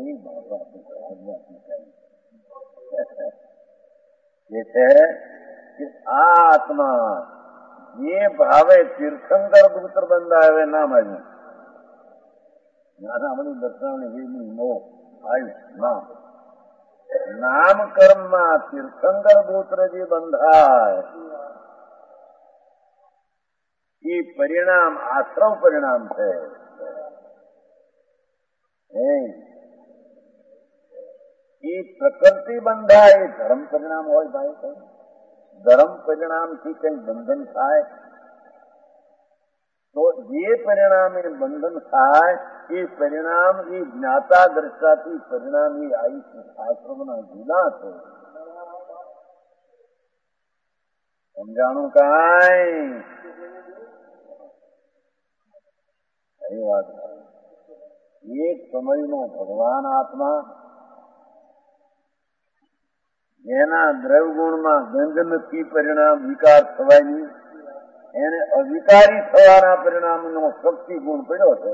જે છે કે આ આત્મા જે ભાવે તીર્થંકર પુત્ર બંધાવે નામ આવ્યું જ્ઞાનામણી દર્શાવણી વેદની મોહ આવ્યું નામ નામ કર્મમાં તીર્થંકર ગોત્ર જે બંધાય એ પરિણામ આશ્રવ પરિણામ છે. એ પ્રકૃતિ બંધાય એ ધર્મ પરિણામ હોય ભાઈ કઈ ધર્મ પરિણામથી કઈ બંધન થાય તો જે પરિણામે બંધન થાય એ પરિણામ એ જ્ઞાતા દ્રષ્ટાથી પરિણામ એ આયુષ આશ્રમના જુદા છે. સમજાણું કાંઈ એ વાત એક સમયનો ભગવાન આત્મા એના દ્રવગુણમાં ગંધ નથી પરિણામ વિકાર થવાય નહીં એને અવિકારી થવાના પરિણામનો શક્તિ ગુણ પડ્યો છે.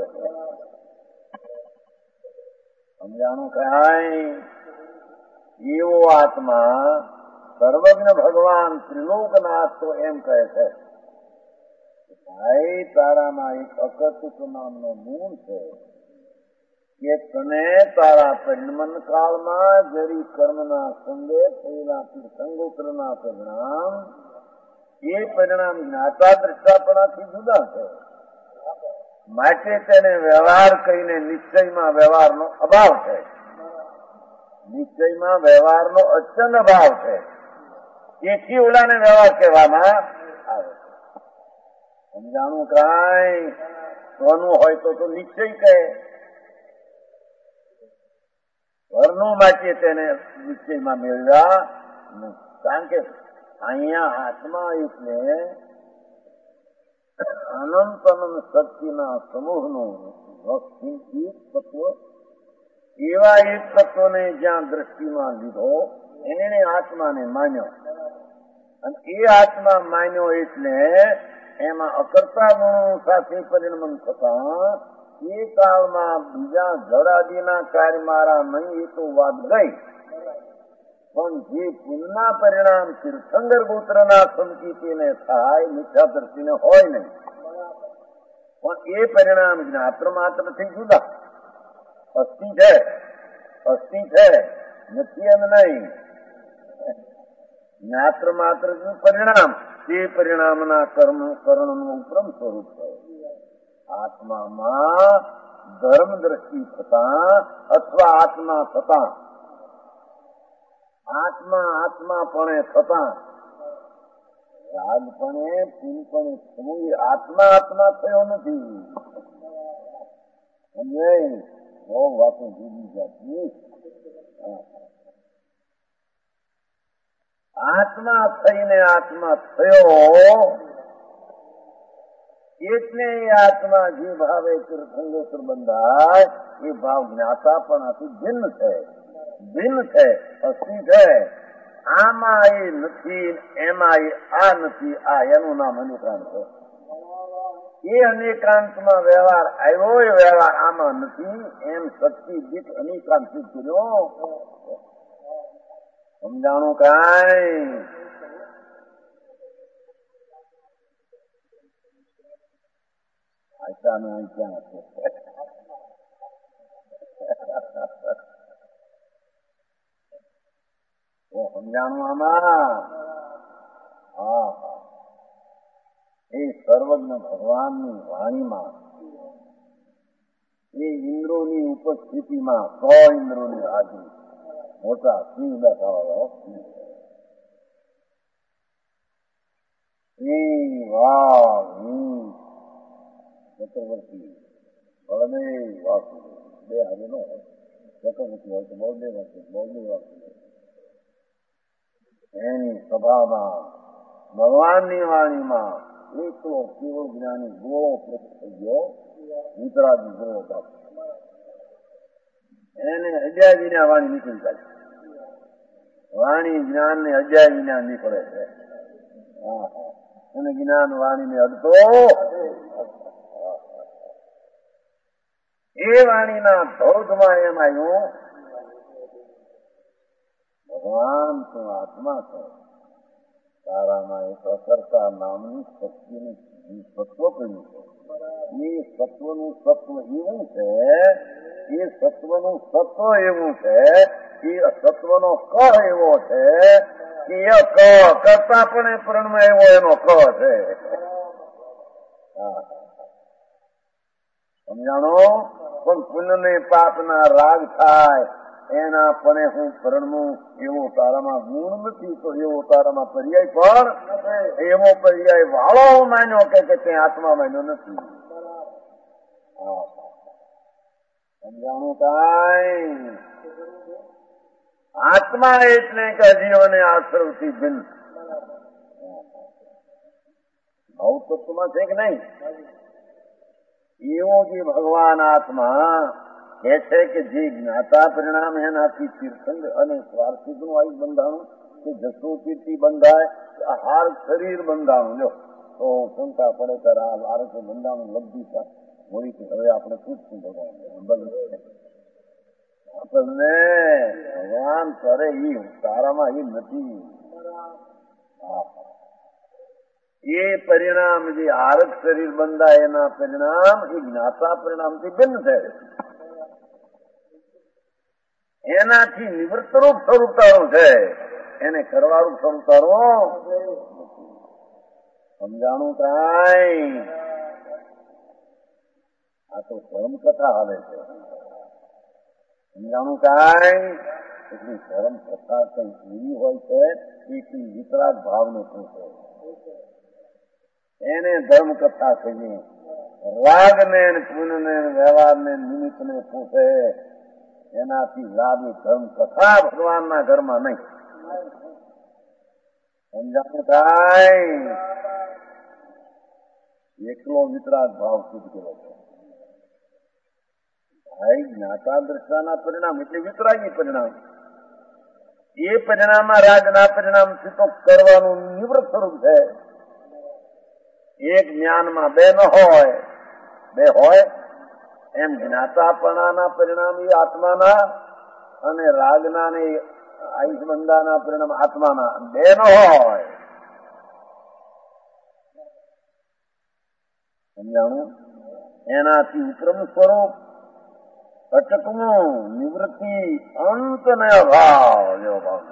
સમજાણું કાંઈ એવો આત્મા સર્વજ્ઞ ભગવાન ત્રિલોકનાથ તો એમ કહે છે ભાઈ તારામાં એક અકર્તૃત્વ નામનો ગુણ છે કે તને તારા પરિણમન કાળમાં જરી કર્મના સંગે થયેલા તીર્થંગોત્રના પરિણામ એ પરિણામ જ્ઞાતા દ્રષ્ટાપણાથી જુદા છે. માટે તેને વ્યવહાર કહીને નિશ્ચયમાં વ્યવહારનો અભાવ છે. નિશ્ચયમાં વ્યવહારનો અચંદ અભાવ છે. એથી ઓલાને વ્યવહાર કહેવામાં આવે. સમજાણું કાંઈ સ્વનું હોય તો તો નિશ્ચય કહે ઘરનું માટે તેને નિશ્ચયમાં મેળવ્યા નહીં. કારણ કે અહીંયા આત્મા એટલે અનંત અનંત શક્તિના સમૂહનું એક તત્વ એવા એક તત્વને જ્યાં દ્રષ્ટિમાં લીધો એને આત્માને માન્યો અને એ આત્મા માન્યો એટલે એમાં અકર્તા ગુણો સાથે પરિણમન થતા એ કાળમાં બીજા જડાદીના કાર્ય મારા નહીં એ તો વાત ગઈ પણ જે પુણ્યના પરિણામ તીર્થંકર ગોત્રના સંકિતિને થાય મિથ્યા દ્રષ્ટિને હોય નહીં પણ એ પરિણામ જ્ઞાત્ર માત્રથી જુદા અસ્થિ છે અસ્થિ છે નથી એમ નહીં જ્ઞાત્ર માત્ર પરિણામ તે પરિણામના કર્મ કર્ણનું ઉપરમ સ્વરૂપ છે. આત્મામાં ધર્મ દ્રષ્ટિ થતા અથવા આત્મા થતા આત્મા આત્માપણે થતા રાજપણે પૂનપણે થવું એ આત્મા આત્મા થયો નથી. સમજાય બહુ વાતો જુદી જાતની. આત્મા થઈને આત્મા થયો એટલે એ આત્મા જે ભાવે તીર્થંગોત્ર બંધાય એ ભાવ જ્ઞાતાપણાથી ભિન્ન છે ભિન્ન છે અસ્થિ છે. આમાં એ નથી એમાં એ આ નથી આ એનું નામ અનેકાંત છે. એ અનેકાંતમાં વ્યવહાર આવ્યો એ વ્યવહાર આમાં નથી એમ શક્તિ દીઠ અનેકાંત કર્યો. સમજાણું કાંઈ આશાને ક્યાં છે સમજાણું આમાં. હા હા એ સર્વજ્ઞ ભગવાનની વાણીમાં એ ઇન્દ્રોની ઉપસ્થિતિમાં સો ઇન્દ્રોની હાજરી મોટા સિંહ બેઠા વાળો સિંહ વાઘ ચક્રવર્તી બળદેવ વાસુદેવ બે હાજર નો હોય ચક્રવર્તી હોય તો બળદેવ વાસુદેવ બળદેવ વાસુદેવ એની સભામાં ભગવાનની વાણીમાં એકલો કેવો જ્ઞાની ગોળો પ્રગટ થઈ ગયો વિતરાગી ગોળો બાપ એને અજ્ઞાય વિના વાણી નીકળી જાય. વાણી જ્ઞાન ને અજ્ઞાય વિના નીકળે છે. હા હા અને જ્ઞાન વાણી ને અડતો એ વાણીના ધૌધમાં એમ આવ્યું ભગવાન તો આત્મા છે તારામાં એક અકર્તા નામની શક્તિનું સત્વ પડ્યું છે. એ સત્વનું સત્વ એવું છે, એ સત્વનું સત્વ એવું છે, એ સત્વનો ક એવો છે કે એ ક કરતા પણ એ પરણમાં એવો એનો ક છે. સમજાણો? પણ પુણ્ય ને પાપના રાગ થાય એના પણ હું પરણનું એવો તારામાં ગુણ નથી, તો એવો તારામાં પર્યાય પણ એવો પર્યાય વાળો માન્યો કે ત્યાં આત્મા માન્યો નથી. સમજાણું? કાંઈ આત્મા એટલે કે જીવ અને આશ્રવથી ભિન્ન ભાવ તત્વમાં છે કે નહીં? એવો જે ભગવાન આત્મા એ છે કે જે જ્ઞાતા પરિણામ એનાથી તીર્થંગ અને સ્વાર્થિકનું આયુ બંધાણું કે જસો કીર્તિ બંધાય, હાર શરીર બંધાણું. જો તો શંકા પડે ત્યારે આ બાળકે બંધાણું લબ્ધી થાય હોળી કે હવે આપણે પૂછશું ભગવાન આપણને ભગવાન કરે એ તારામાં એ નથી. એ પરિણામ જે આરક શરીર બંધાય એના પરિણામ એ જ્ઞાતા પરિણામથી ભિન્ન છે. એનાથી નિવૃત્તરૂપ સ્વરૂપતારું છે, એને કરવારૂપ સ્વરૂપતારું. સમજાણું? કાંઈ આ તો ધર્મ કથા આવે છે. સમજાણું? કાંઈ એટલી ધર્મ કથા કઈ એવી હોય છે એટલી વિતરાગ ભાવને પૂછે એને ધર્મ કથા કહીએ. રાગને પુણ્યને વ્યવહારને નિમિત્તને પૂછે એનાથી લાભ ધર્મ કથા ભગવાનના ઘરમાં નહીં. સમજાણું? કાંઈ એકલો વિતરાગ ભાવ શુદ્ધ કર્યો છે. ભાઈ જ્ઞાતા દ્રષ્ટાના પરિણામ એટલે વિતરાગી પરિણામ. એ પરિણામમાં રાજના પરિણામથી તો કરવાનું નિવૃત્ત સ્વરૂપ છે. એક જ્ઞાનમાં બે ન હોય, બે હોય એમ જ્ઞાતાપણાના પરિણામ એ આત્માના અને રાગના ને આયુષ બંધાના પરિણામ આત્માના બે ન હોય. સમજાણું? એનાથી ઉપરમ સ્વરૂપ અટકવું નિવૃત્તિ અંત ને અભાવ જેવો ભાવ.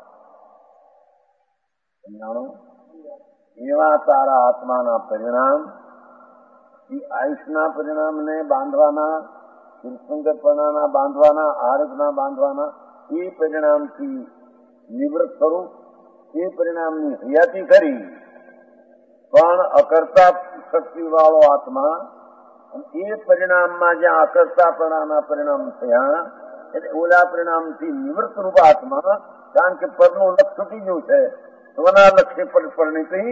સમજાણું? એવા તારા આત્માના પરિણામ એ આયુષના પરિણામને બાંધવાના, તીર્થંકરપણાના બાંધવાના, આરગના બાંધવાના, એ પરિણામથી નિવૃત્ત સ્વરૂપ એ પરિણામની હયાતી કરી પણ અકર્તા શક્તિ વાળો આત્મા એ પરિણામમાં જ્યાં અકર્તાપણાના પરિણામ થયા એટલે ઓલા પરિણામથી નિવૃત્ત રૂપ આત્મા, કારણ કે પરનું લક્ષ છૂટી ગયું છે, સ્વના લક્ષ્ય પર પરિણતિ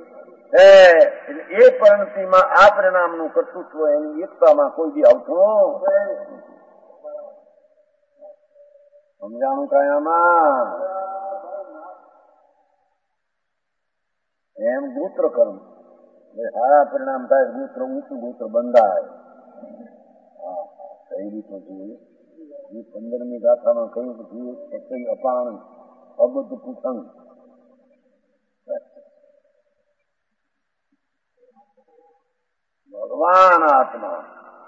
એ પરિણતિમાં આ પરિણામનું કર્તૃત્વ એની એકતામાં કોઈ બી આવતું. સમજાણું? કાયામાં એમ ગોત્ર કર્મ સારા પરિણામ થાય, ગોત્ર ઊંચું ગોત્ર બંધાય. કઈ રીતો જોઈએ એ પંદરમી ગાથામાં કહ્યું કે જોઈએ કઈ અપાણ અબદ્ધ પુસંગ ભગવાન આત્મા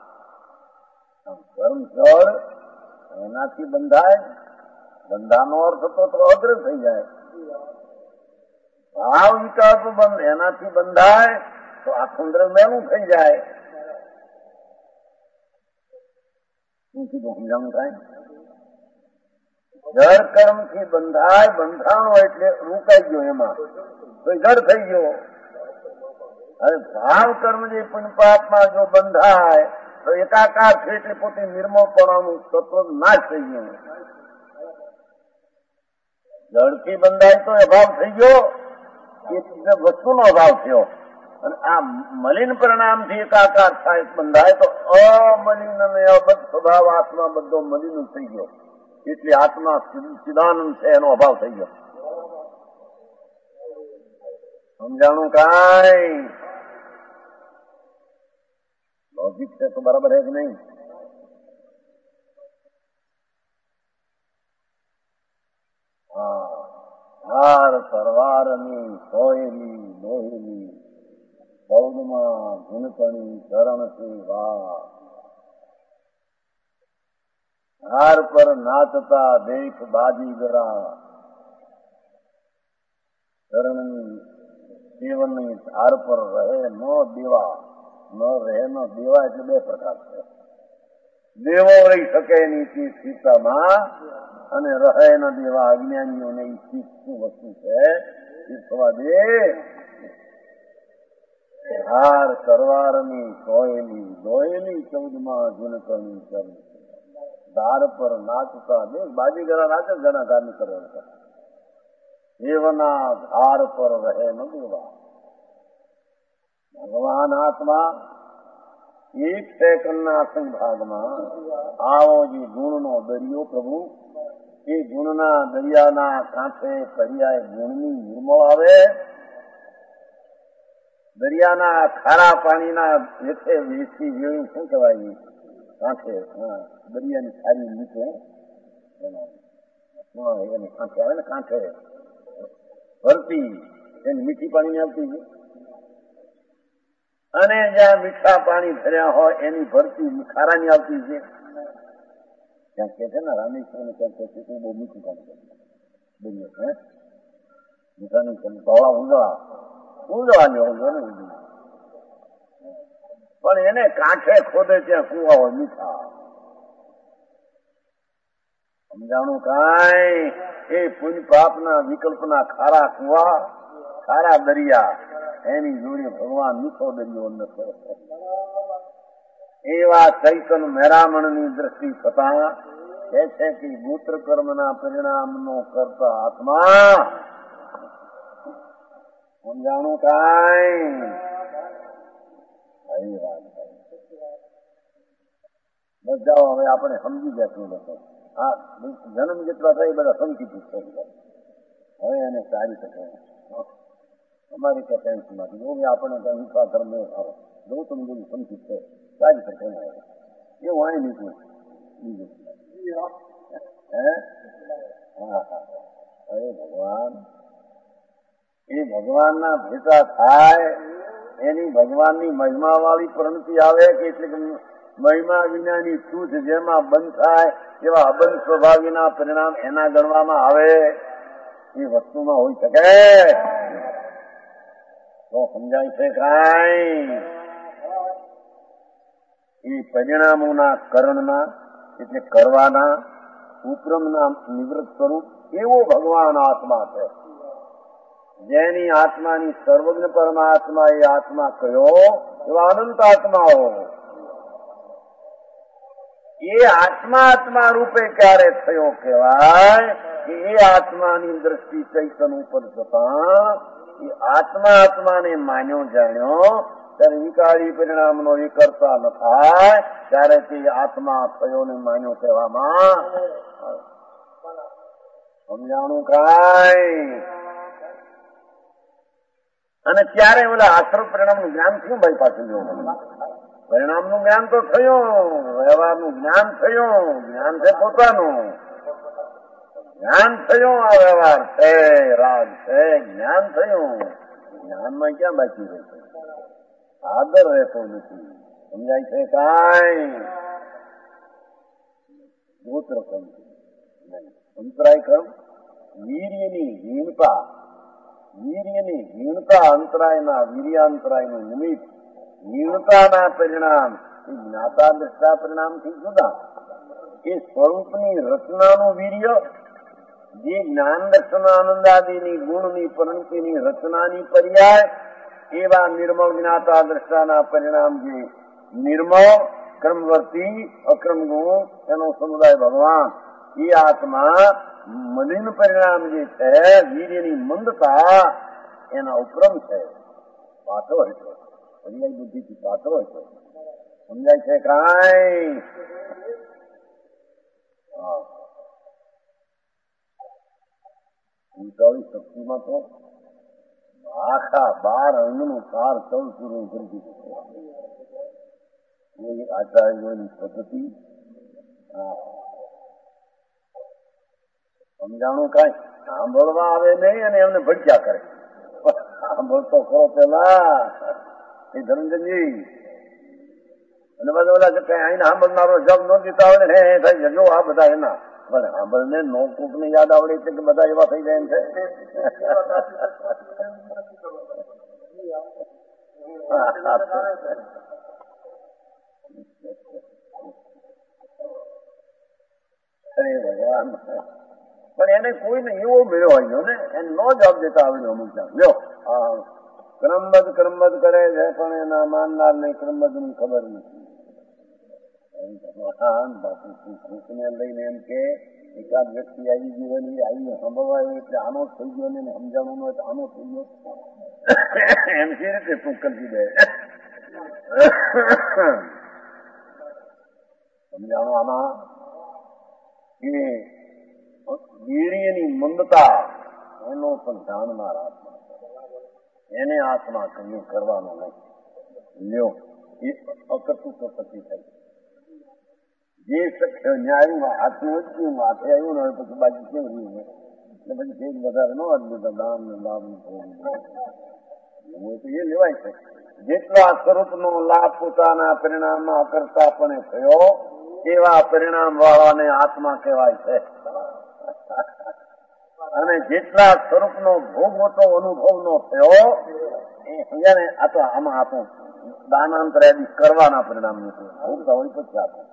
કર્મ જળ એનાથી બંધાય. બંધાનો અર્થ તો અગ્ર થઈ જાય. ભાવ વિકાસ બંધ એનાથી બંધાય તો આ સુંદર મેલું થઈ જાય. શું કીધું? સમજાણું? થાય જળ કર્મ થી બંધાય, બંધાણો એટલે રોકાઈ ગયો એમાં તો જળ થઈ ગયો. હવે ભાવ કર્મ જે પુણ્યપાપમાં જો બંધાય તો એકાકાર છે એટલે પોતે નિર્મળપણાનું તત્વ નાશ થઈ ગયું. જળથી બંધાય તો અભાવ થઈ ગયો, એ વસ્તુનો અભાવ થયો. અને આ મલિન પરિણામથી એકાકાર થાય બંધાય તો અમલિન અને અબદ્ધ સ્વભાવ આત્મા બધો મલિન થઈ ગયો એટલે આત્મા ચિદાનંદ છે એનો અભાવ થઈ ગયો. સમજાણું? કાંઈ લોજિક છે તો બરાબર હે કે નહીં? હા હા હાર સરવારની સોયેલી લોહેલી સૌદમાં ઝુનકણી ચરણ સેવા હાર પર નાચતા દેખ બાજીગરા ચરણની સેવનની ધાર પર રહે ન દેવા ન રહે ન દેવા એટલે બે પ્રકાર છે. દેવો રહી શકે એની સીતામાં અને રહે ન દેવા અજ્ઞાનીઓને એ ચીજ શું વસ્તુ છે એ થવા દે. હાર સરવારની સોયેલી દોયેલી ચૌદમાં ઝુનકણી ચરણ ધાર પર નાચતા દેખ બાજીગરા નાચે ઘણા ધાર્મિક કરે દેવના ધાર પર રહે ન દેવા. ભગવાન આત્મા એક સેકન્ડના સંભાગમાં આવો જે ગુણનો દરિયો પ્રભુ એ ગુણના દરિયાના કાંઠે પર્યાય ગુણની નિર્મળ આવે. દરિયાના ખારા પાણીના હેઠે વેચી વેળું શું કહેવાય કાંઠે દરિયાની ખારી નીચે એની કાંઠે આવે ને કાંઠે ભરતી એની મીઠી પાણી આવતી અને જ્યાં મીઠા પાણી ભર્યા હોય એની ભરતી ખારાની આવતી છે. ત્યાં કે છે ને રામેશ્વર ને ક્યાં કે છે બહુ મીઠું પાણી દરિયો હે મીઠા નહીં ધોળા ઊંધળા ઊંધળા ઊંધો ને પણ એને કાંઠે ખોદે ત્યાં કુવા હોય મીઠા. સમજાણું કાંઈ એ પુણ્ય પાપના વિકલ્પના ખારા કુવા ખારા દરિયા એની જોડે ભગવાન મીઠો દરિયો નથી. એવા ચૈતન મેરામણની દ્રષ્ટિ થતા કહે છે કે ગોત્ર કર્મના પરિણામનો કરતા આત્મા. સમજાણું કાંઈ એ વાત બસ જાઓ હવે આપણે સમજી જશું લોકો આ જન્મ જેટલા થાય બધા સંકિત થઈ જાય. હવે એને સારી શકે અમારી કે ટેન્શનમાંથી જો આપણે હિંસા ધર્મ જો તમે બધું સંકિત છે સારી શકે એવું હોય નીકળું બીજું હે હા હા અરે ભગવાન એ ભગવાનના ભેટા થાય એની ભગવાનની મહિમા વાળી પ્રણતિ આવે કે એટલે મહિમા વિનાની છૂટ જેમાં બંધ થાય એવા અબંધ સ્વભાવીના પરિણામ એના ગણવામાં આવે એ વસ્તુમાં હોઈ શકે તો સમજાય છે કાંઈ. એ પરિણામોના કરણના એટલે કરવાના ઉપક્રમના નિવૃત્ત સ્વરૂપ એવો ભગવાન આત્મા છે. જેની આત્માની સર્વજ્ઞ પરમાત્મા એ આત્મા કયો એવા અનંત આત્માઓ એ આત્મા આત્મા રૂપે ક્યારે થયો કહેવાય કે એ આત્માની દ્રષ્ટિ ચૈતન ઉપર જતા એ આત્મા આત્માને માન્યો જાણ્યો ત્યારે વિકારી પરિણામનો એ કરતા ન થાય ત્યારે તે આત્મા થયો ને માન્યો કહેવામાં સમજાણું કાંઈ. અને ત્યારે ઓલા આશ્રમ પરિણામનું જ્ઞાન થયું ભાઈ પાછું જોવું પરિણામનું જ્ઞાન તો થયું વ્યવહારનું જ્ઞાન થયું જ્ઞાન છે પોતાનું જ્ઞાન થયું આ વ્યવહાર છે રાગ છે જ્ઞાન થયું જ્ઞાનમાં ક્યાં બાકી રહેશે આદર રહેતો નથી. સમજાય છે કાંઈ. ગોત્ર કર્મ અંતરાય કર્મ વીર્યની હીણતા વીર્યની હીણતા અંતરાયના વીર્યાંતરાયનું નિમિત્ત હીણતાના પરિણામ એ જ્ઞાતા દ્રષ્ટા પરિણામથી જુદા. એ સ્વરૂપની રચનાનું વીર્ય જે જ્ઞાન દર્શન આનંદાદિની ગુણની પરિણતિની રચનાની પર્યાય એવા નિર્મળ જ્ઞાતા દ્રષ્ટાના પરિણામ જે નિર્મળ ક્રમવર્તી અક્રમ ગુણ એનો સમુદાય ભગવાન એ આત્મા મલિન પરિણામ જે છે વીર્યની મંદતા એના ઉપક્રમ છે પાછો હતો પર્યાય બુદ્ધિથી પાછો હતો. સમજાય છે કાંઈ. ઉતાવળી શક્તિમાં તો આખા બાર અંગનું સાર ચૌદ પૂરું કરી દીધું એ આચાર્યોની પદ્ધતિ. સમજાણું કાંઈ. સાંભળવા આવે નહીં અને એમને ભડક્યા કરે. સાંભળતો ખરો પેલા એ ધર્મજનજી અને બધા ઓલા કઈ આઈને સાંભળનારો જબ ન દીતા આવડે ને હે થઈ જજો આ બધા એના પણ સાંભળને નો કોક ને યાદ આવડે છે કે બધા એવા થઈ જાય એમ છે. અરે ભગવાન, પણ એને કોઈને એવો મેળો આવ્યો ને એને નો જવાબ દેતા આવડ્યો અમુક જાણ લ્યો ક્રમબદ્ધ ક્રમબદ્ધ કરે છે પણ એના માનનાર ને ક્રમબદ્ધ ની ખબર નથી. ભગવાન બાપુ કૃષ્ણને લઈને એમ કે એકાદ વ્યક્તિ આવી ગયો આવી સાંભળવા એટલે આનો થઈ ગયો ને સમજાણું નો એટલે આનો થઈ ગયો એમ કે રીતે તું કરી દે સમજાણું આમાં એ વીર્યની મંદતા એનો પણ જાણનાર આત્મા એને આત્મા કયું કરવાનો નહીં લ્યો એ અકર્તૃત્વ પછી થાય. જે શક્ય ન્યાયું હાથનું અટક્યું માથે આવ્યું ને પછી બાજુ કેવું રહ્યું એટલે પછી ભેગ વધારે ન અદભુત દાન ને લાભ તો એ લેવાય છે. જેટલા સ્વરૂપનો લાભ પોતાના પરિણામમાં અકર્તાપણે થયો એવા પરિણામ વાળાને આત્મા કહેવાય છે. અને જેટલા સ્વરૂપનો ભોગ હતો અનુભવનો થયો એ સમજ્યા ને આ તો આમાં આપણું દાનાંતર કરવાના પરિણામ નથી ભોગતા હોય પછી આપણે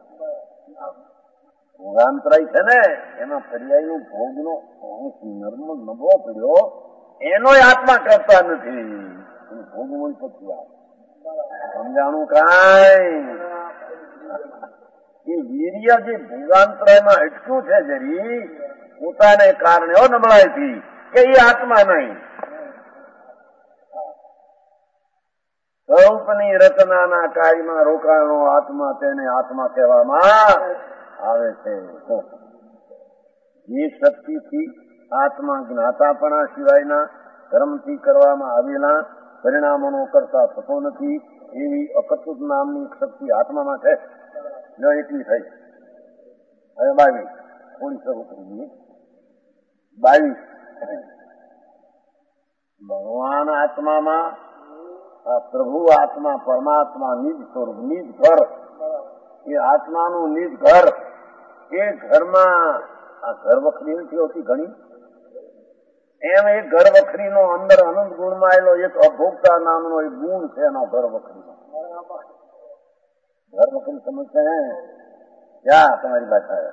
ભોગાંતરાય છે ને એમાં પર્યાયનો ભોગનો નર્મ નબળો પડ્યો એનો આત્મા કરતા નથી ભોગ હોય પછી આ સમજાણું કાંઈ એ વીર્ય જે ભોગાંતરાયમાં અટક્યું છે જરી પોતાને કારણે ઓ નબળાઈથી કે એ આત્મા નહીં. સ્વરૂપની રચનાના કાર્યમાં રોકાણો આત્મા તેને આત્મા કહેવામાં આવે છે. જે શક્તિથી આત્મા જ્ઞાતાપણા સિવાયના કર્મથી કરવામાં આવેલા પરિણામોનો કરતા થતો નથી એવી અકર્તૃત નામની શક્તિ આત્મામાં છે. જો એટલી થઈ હવે બાવીસ થોડી શરૂ કરી બાવીસ ભગવાન આત્મામાં આ પ્રભુ આત્મા પરમાત્મા નિજ સ્વરૂપ નિજ ઘર એ આત્માનું નિજ ઘર એ ઘરમાં આ ઘર વખરી નથી હોતી ઘણી એમ એ ઘર વખરીનો અંદર અનંત ગુણમાં આવેલો એક અભોગતા નામનો એક ગુણ છે એનો ઘર વખરીનો ઘર વખરી સમજશે હે ક્યાં તમારી ભાષા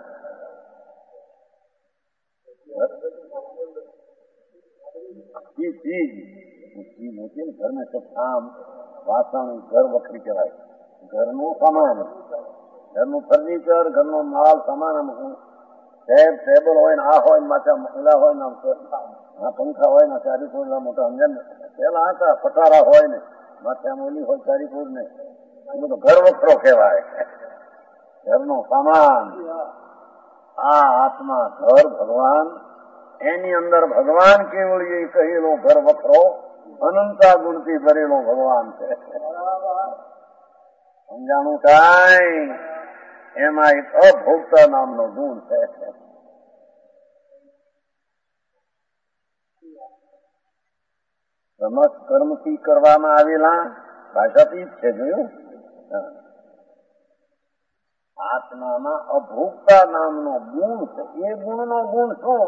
ચીજ ચીજ હોતી ને ઘર में सब काम વાસણ ઘર વખરી કહેવાય. ઘરનું સામાન ઘરનું ફર્નિચર ઘરનો માલ સામાન ટેબલ હોય ને આ હોય ને માથે મહિલા હોય ને આ પંખા હોય ને ચારી કોરના મોટા સમજણ પેલા હતા પટારા હોય ને માથે આમોલી હોય ચારી કોર ને એ બધો ઘર વખરો કહેવાય ઘરનો સામાન. આ આત્મા ઘર ભગવાન એની અંદર ભગવાન કેવળ એ કહેલો ઘર વખરો અનંતા ગુણથી ભરેલો ભગવાન છે. સમજાણું કાંઈ એમાં એક અભોગતા નામનો ગુણ છે. સમસ્ત કર્મથી કરવામાં આવેલા ભાષાથી જ છે જોયું આત્મામાં અભોગતા નામનો ગુણ છે. એ ગુણનો ગુણ શું?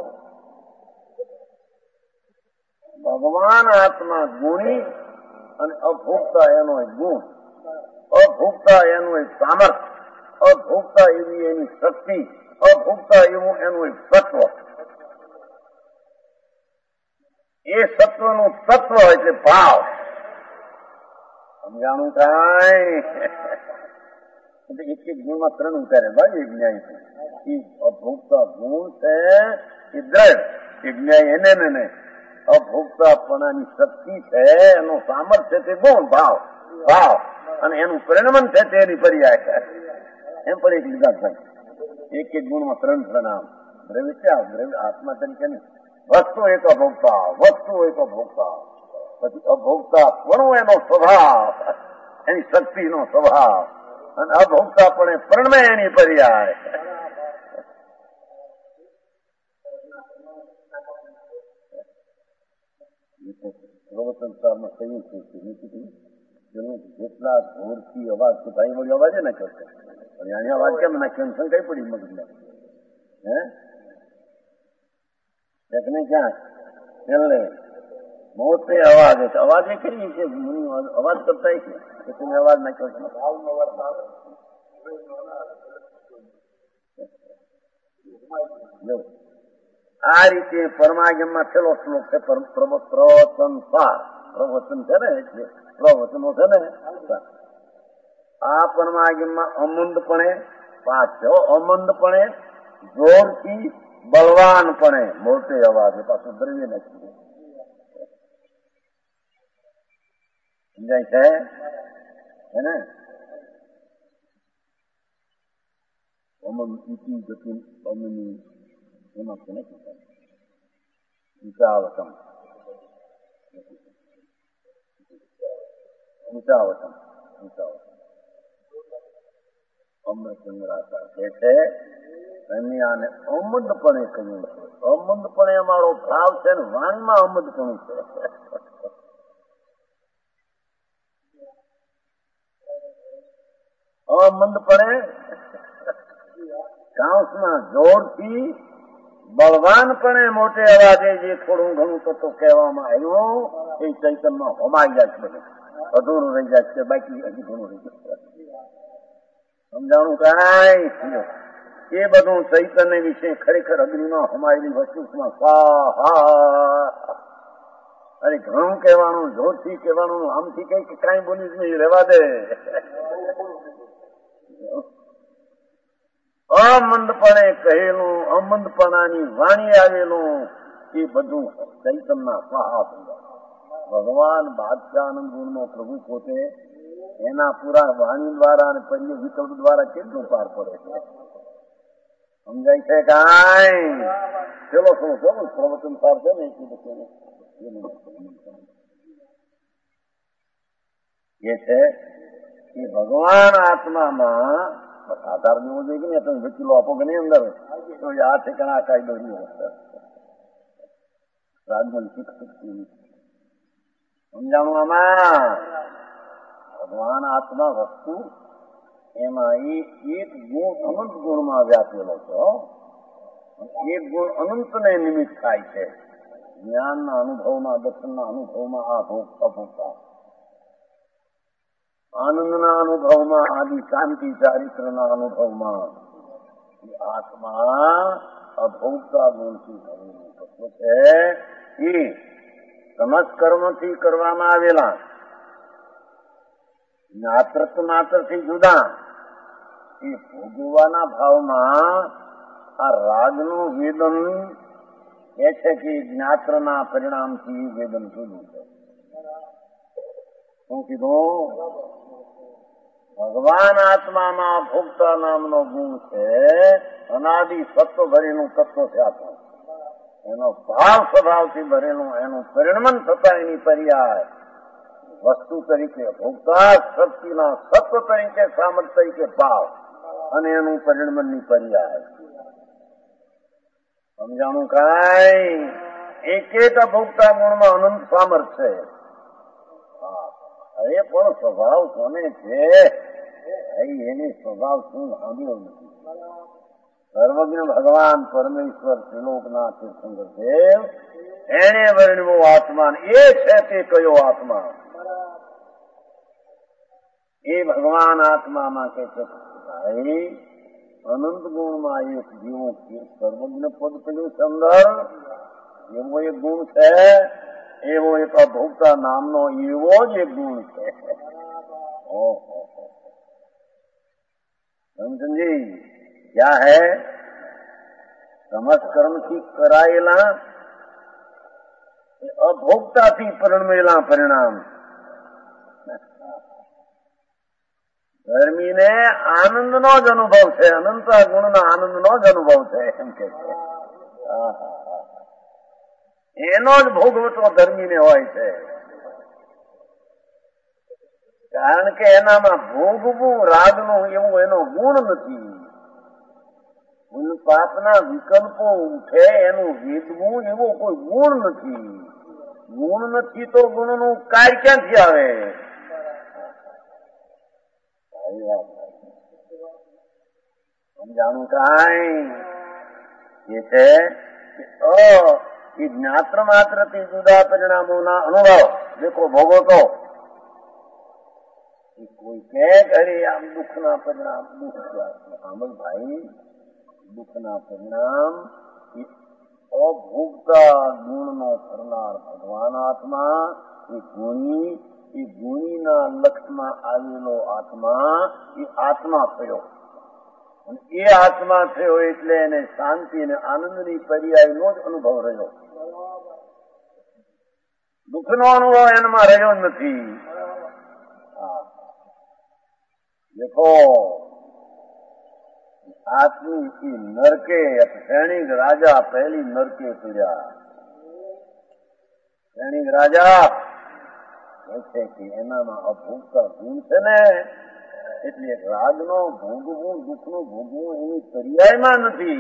ભગવાન આત્મા ગુણી અને અભોગતા એનો એક ગુણ અભોગતા એનું એક સામર્થ્ય અભોગતા એવી એની શક્તિ અભોગતા એવું એનું એક તત્વ એ સત્વનું તત્વ એટલે ભાવ. સમજાણું કાંઈ એક એક ગુણમાં ત્રણ ઉતારે ભાઈ એક ન્યાય છે એ અભોગતા ગુણ છે એ દ્રઢ એક ન્યાય એને ને નહીં અભોગતાપણાની શક્તિ છે એનું સામર્થ્ય તે ગુણ ભાવ ભાવ અને એનું પરિણમન છે તેની પર્યાય એમ પણ એક લીધા થાય એક એક ગુણમાં ત્રણ પ્રણામ દ્રવ્ય દ્રવ્ય આત્મા તરીકે નહીં વસ્તુ એક અભોગતા વસ્તુ એક અભોગતા પછી અભોગતા પણ એનો સ્વભાવ એની શક્તિનો સ્વભાવ અને અભોગતા પણ પરિણમે એની પર્યાય પ્રવચન સારમાં કહ્યું છે કે મેં કીધું તેનું જેટલા જોરથી અવાજ તો ભાઈ વળી અવાજે નાખ્યો છે પણ અહીંયા અવાજ કેમ નાખ્યો શંકાઈ પડી મગજમાં હે એકને ક્યાં છેલ્લે મોટે અવાજ છે અવાજ એ કરી છે અવાજ કરતા છે તમે અવાજ નાખ્યો છે આ રીતે પરમાગમમાં છેલ્લો શ્લોક છે પ્રવચન સાર પ્રવચન છે ને એટલે પ્રવચનો છે ને આ પરમાગમમાં અમંદપણે પાછ છે અમંદપણે જોરથી બળવાનપણે મોટે અવાજે પાછું દ્રવ્ય નથી સમજાય છે હે ને અમન ઇતિ ગતિ અમની એમાં છે ને ઊંચાવતમ ઊંચાવતમ ઊંચાવતમ અમૃતચંદ્રાતા કે છે એની આને અમદપણે કહ્યું છે અમદપણે અમારો ભાવ છે ને વાણીમાં અમદપણું છે અમંદપણે કાંસમાં જોરથી બળવાનપણે મોટે અવાજે જે થોડું ઘણું તત્વ કહેવામાં આવ્યું એ ચૈતનમાં હોમાઈ જાય છે બધું અધૂરું રહી જાય છે બાકી હજી ઘણું રહી જાય સમજાણું કાંઈ એ બધું ચૈતન્ય વિશે ખરેખર અગ્નિમાં હોમાયેલી વસ્તુમાં સ્વાહા અરે ઘણું કહેવાનું જોરથી કહેવાનું આમથી કઈ કાંઈ બોલીશ નહીં રહેવા દે અમંદપણે કહેલું અમંદપણાની વાણી આવેલું એ બધું ચૈતનના સ્વાહા થઈ જાય ભગવાન બાદશાહ આનંદ ગુણનો પ્રભુ પોતે એના પૂરા વાણી દ્વારા અને પર્ય વિકલ્પ દ્વારા કેટલું પાર પડે છે સમજાય છે કાંઈ ચલો શું છો પ્રવચન પાર છે ને એટલું એ છે કે ભગવાન આત્મામાં આધાર દેવો જોઈએ કે નહીં તમે વકીલો આપો કે નહીં અંદર તો આ ઠેકાણા કાયદો રહ્યો રાજ્ય શિક્ષક સમજાણું આમાં ભગવાન આત્મા વસ્તુ એમાં એક ગુણ અનંત ગુણમાં વ્યાપેલો છે એક ગુણ અનંતને નિમિત્ત થાય છે જ્ઞાનના અનુભવમાં દર્શનના અનુભવમાં આ ભોગ અભોગતા આનંદના અનુભવમાં આદિ શાંતિ ચારિત્રના અનુભવમાં આત્મા અભોગતા ગુણથી ભરેલું તત્વ છે એ સમસ્ત કર્મથી કરવામાં આવેલા જ્ઞાતૃત્વ માત્રથી જુદા એ ભોગવવાના ભાવમાં આ રાજનું વેદન એ છે કે જ્ઞાત્રના પરિણામથી વેદન જુદું છે શું કીધું ભગવાન આત્મામાં ભોગતા નામનો ગુણ છે અનાદિ સત્વ ભરેલું તત્વ છે આત્મા એનો ભાવ સ્વભાવથી ભરેલું એનું પરિણમન થતા એની પર્યાય વસ્તુ તરીકે ભોગતા શક્તિના સત્વ તરીકે સામર્થ્ય તરીકે ભાવ અને એનું પરિણમનની પર્યાય સમજાણું કાંઈ એક એક ભોગતા ગુણમાં અનંત સામર્થ્ય છે અરે પણ સ્વભાવ કોને છે એની સ્વભાવ શું સાંભળ્યો નથી સર્વજ્ઞ ભગવાન પરમેશ્વર ત્રિલોકનાથ તીર્થંકર દેવ એને વર્ણવ્યો આત્મા એ છે તે કયો આત્મા એ ભગવાન આત્મામાં કે છે ભાઈ અનંત ગુણમાં એક જેવો સર્વજ્ઞ પદ પેલું સંદર એવો એક ગુણ છે એવો એક અભોગતા નામનો એવો જ એક ગુણ છે સમજી ક્યાં હૈ સમસ્ત કર્મથી કરાયેલા અભોગતાથી પરિણમેલા પરિણામ ગરમીને આનંદનો જ અનુભવ છે અનંત ગુણના આનંદનો જ અનુભવ છે એમ કે છે એનો જ ભોગવટો ગરમીને હોય છે કારણ કે એનામાં ભોગવું રાગનું એવું એનો ગુણ નથી પાપના વિકલ્પો ઉઠે એનું વેદવું એવો કોઈ ગુણ નથી ગુણ નથી તો ગુણનું કાર્ય ક્યાંથી આવે? સમજાણું કાંઈ એ છે એ જ્ઞાત્ર માત્રથી જુદા પરિણામોના અનુભવ દેખો ભોગો તો કોઈ કે અરે આમ દુઃખના પરિણામ દુઃખ આમલ ભાઈ દુઃખના પરિણામ એ અભોગતા ગુણનો કરનાર ભગવાન આત્મા એ ગુણી એ ગુણીના લક્ષમાં આવેલો આત્મા એ આત્મા થયો અને એ આત્મા થયો એટલે એને શાંતિ અને આનંદની પર્યાયનો જ અનુભવ રહ્યો. દુઃખનો અનુભવ એનામાં રહ્યો નથી. દેખો આદમી એ નરકે શ્રેણીક રાજા પહેલી નરકે પીડ્યા. શ્રેણીક રાજા છે કે એનામાં અભોગતા ગુણ છે ને એટલે રાગનો ભોગવું દુઃખનું ભોગવું એની પર્યાયમાં નથી.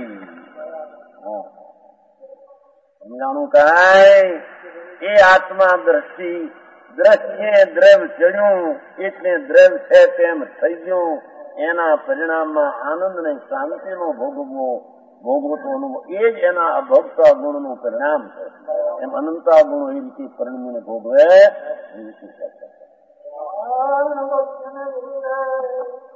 સમજાણું કાંઈ એ આત્મા દ્રષ્ટિ દ્રષ્ટિએ દ્રવ ચડ્યું એટલે દ્રવ છે તેમ થઈ ગયું. એના પરિણામમાં આનંદ ને શાંતિનો ભોગવવો ભોગવતો અનુભવ એ જ એના અભોગતા ગુણનું પરિણામ છે. એમ અનંતા ગુણો એ રીતે પરિણમીને ભોગવે એ રીતે